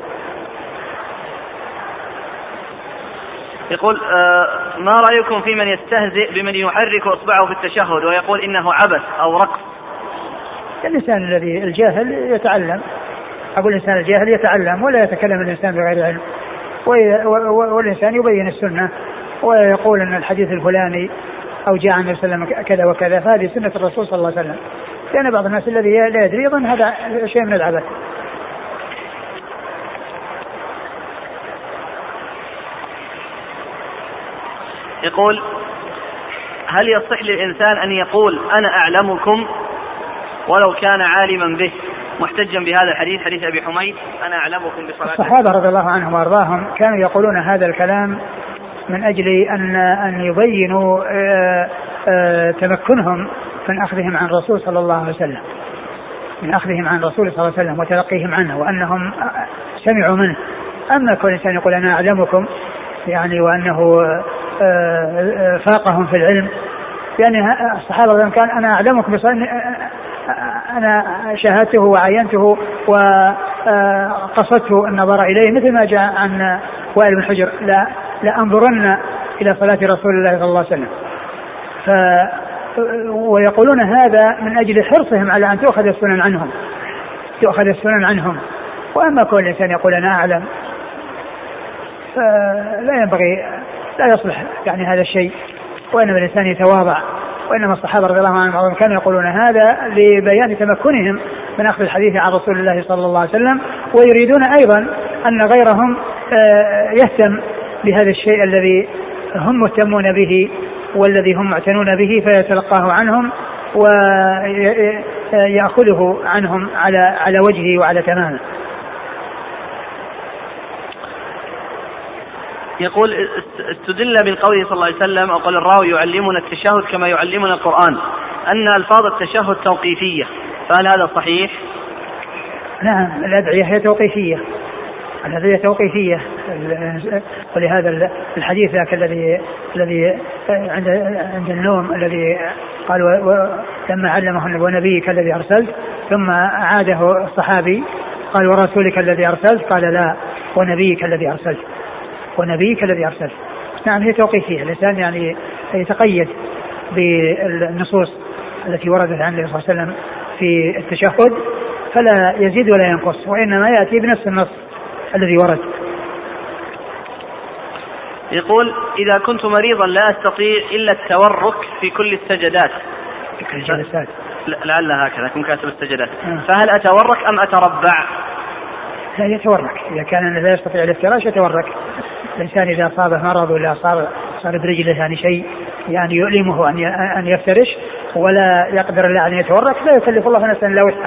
Speaker 1: يقول: آه ما رأيكم في من يستهزئ بمن يحرك أصبعه في التشهد ويقول إنه عبث أو رقص؟
Speaker 2: الإنسان الذي الجاهل يتعلم، أقول الإنسان الجاهل يتعلم ولا يتكلم الإنسان بغير علم، والإنسان يبين السنة ويقول أن الحديث الفلاني أو جاء عن النبي صلى الله عليه وسلم كذا وكذا، فهذه سنة الرسول صلى الله عليه وسلم. لأن بعض الناس الذي لا يدري يظن هذا شيء من العبث.
Speaker 1: يقول: هل يصح للإنسان أن يقول أنا أعلمكم ولو كان عالما به، محتجا بهذا الحديث، حديث أبي حميد أنا أعلمكم بصلاة؟
Speaker 2: الصحابة رضي الله عنهم وأرضاهم كانوا يقولون هذا الكلام من أجل أن أن يبينوا آآ آآ تمكنهم من أخذهم عن الرسول صلى الله عليه وسلم، من أخذهم عن الرسول صلى الله عليه وسلم وتلقيهم عنه، وأنهم سمعوا منه. أما كل إنسان يقول أنا أعلمكم يعني وأنه فاقهم في العلم، يعني الصحابة كان أنا أعلمكم أنا شاهدته وعينته وقصدته النظر إليه، مثل ما جاء عن وائل بن حجر لا, لا أنظرن إلى صلاة رسول الله صلى الله عليه وسلم. ف ويقولون هذا من أجل حرصهم على أن تؤخذ السنن عنهم تؤخذ السنن عنهم. وأما كل إنسان يقول أنا أعلم فلا ينبغي، لا يصلح يعني هذا الشيء، وإنما الإنسان يتواضع. وإنما الصحابة رضي الله عنهم كانوا يقولون هذا لبيان تمكنهم من أخذ الحديث عن رسول الله صلى الله عليه وسلم، ويريدون أيضا أن غيرهم يهتم بهذا الشيء الذي هم مهتمون به والذي هم معتنون به، فيتلقاه عنهم ويأخذه عنهم على على وجهه وعلى تمامه.
Speaker 1: يقول: استدل من قوله صلى الله عليه وسلم أو قال الراوي يعلمنا التشهد كما يعلمنا القرآن أن ألفاظ التشهد توقيفية، فهل هذا صحيح؟
Speaker 2: نعم، الأدعية هي توقيفية، الأدعية توقيفية. ولهذا الحديث ذاك الذي الذي عند عند النوم الذي قال لما علمه ونبيك الذي أرسلت، ثم عاده الصحابي قال ورسولك الذي أرسلت، قال لا ونبيك الذي أرسلت ونبيك الذي أرسلت. نعم هي توقيفية، الإنسان يعني يتقيد بالنصوص التي وردت عن النبي صلى الله عليه وسلم في التشهد فلا يزيد ولا ينقص، وإنما يأتي بنفس النص الذي ورد.
Speaker 1: يقول: إذا كنت مريضا لا أستطيع إلا التورك في كل السجدات،
Speaker 2: في كل الجلسات،
Speaker 1: لعل هكذا كم كاتب السجدات، فهل أتورك أم أتربع؟
Speaker 2: لا يتورك، إذا كان لا يستطيع الافتراش يتورك. الإنسان إذا أصابه مرض ولا صار صار برجله يعني شيء يعني يؤلمه أن أن يفترش ولا يقدر إلا أن يتورك، لا يكلف الله نفسا إلا وسعها.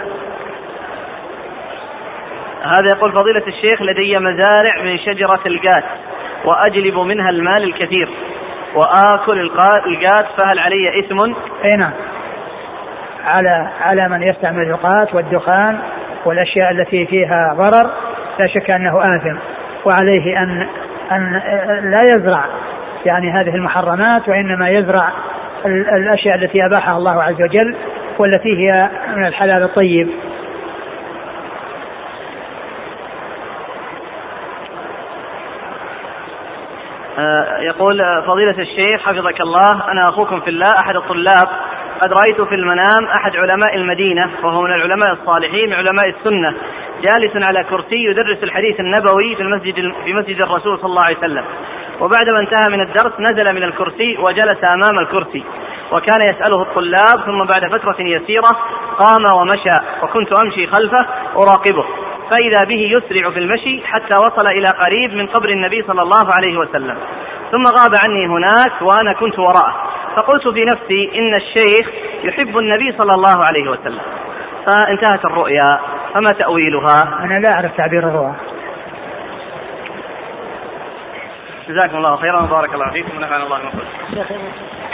Speaker 1: هذا يقول: فضيلة الشيخ لدي مزارع من شجرة القات وأجلب منها المال الكثير وآكل القات، فهل علي إثم؟
Speaker 2: أي نعم، على على من يستعمل القات والدخان والأشياء التي فيها ضرر لا شك أنه آثم، وعليه أن أن لا يزرع يعني هذه المحرمات، وإنما يزرع الأشياء التي أباحها الله عز وجل والتي هي من الحلال الطيب.
Speaker 1: يقول: فضيلة الشيخ حفظك الله، أنا أخوكم في الله أحد الطلاب، قد رأيت في المنام أحد علماء المدينة وهو من العلماء الصالحين من علماء السنة جالس على كرسي يدرس الحديث النبوي في المسجد في مسجد الرسول صلى الله عليه وسلم، وبعدما انتهى من الدرس نزل من الكرسي وجلس أمام الكرسي، وكان يسأله الطلاب، ثم بعد فترة يسيرة قام ومشى، وكنت أمشي خلفه أراقبه، فإذا به يسرع في المشي حتى وصل إلى قريب من قبر النبي صلى الله عليه وسلم، ثم غاب عني هناك وأنا كنت وراءه، فقلت في نفسي إن الشيخ يحب النبي صلى الله عليه وسلم، فانتهت الرؤيا، فما تأويلها؟
Speaker 2: أنا لا أعرف تعبير الرؤى.
Speaker 1: جزاكم الله خيرا وبارك الله فيكم ونفعنا الله بما قلت.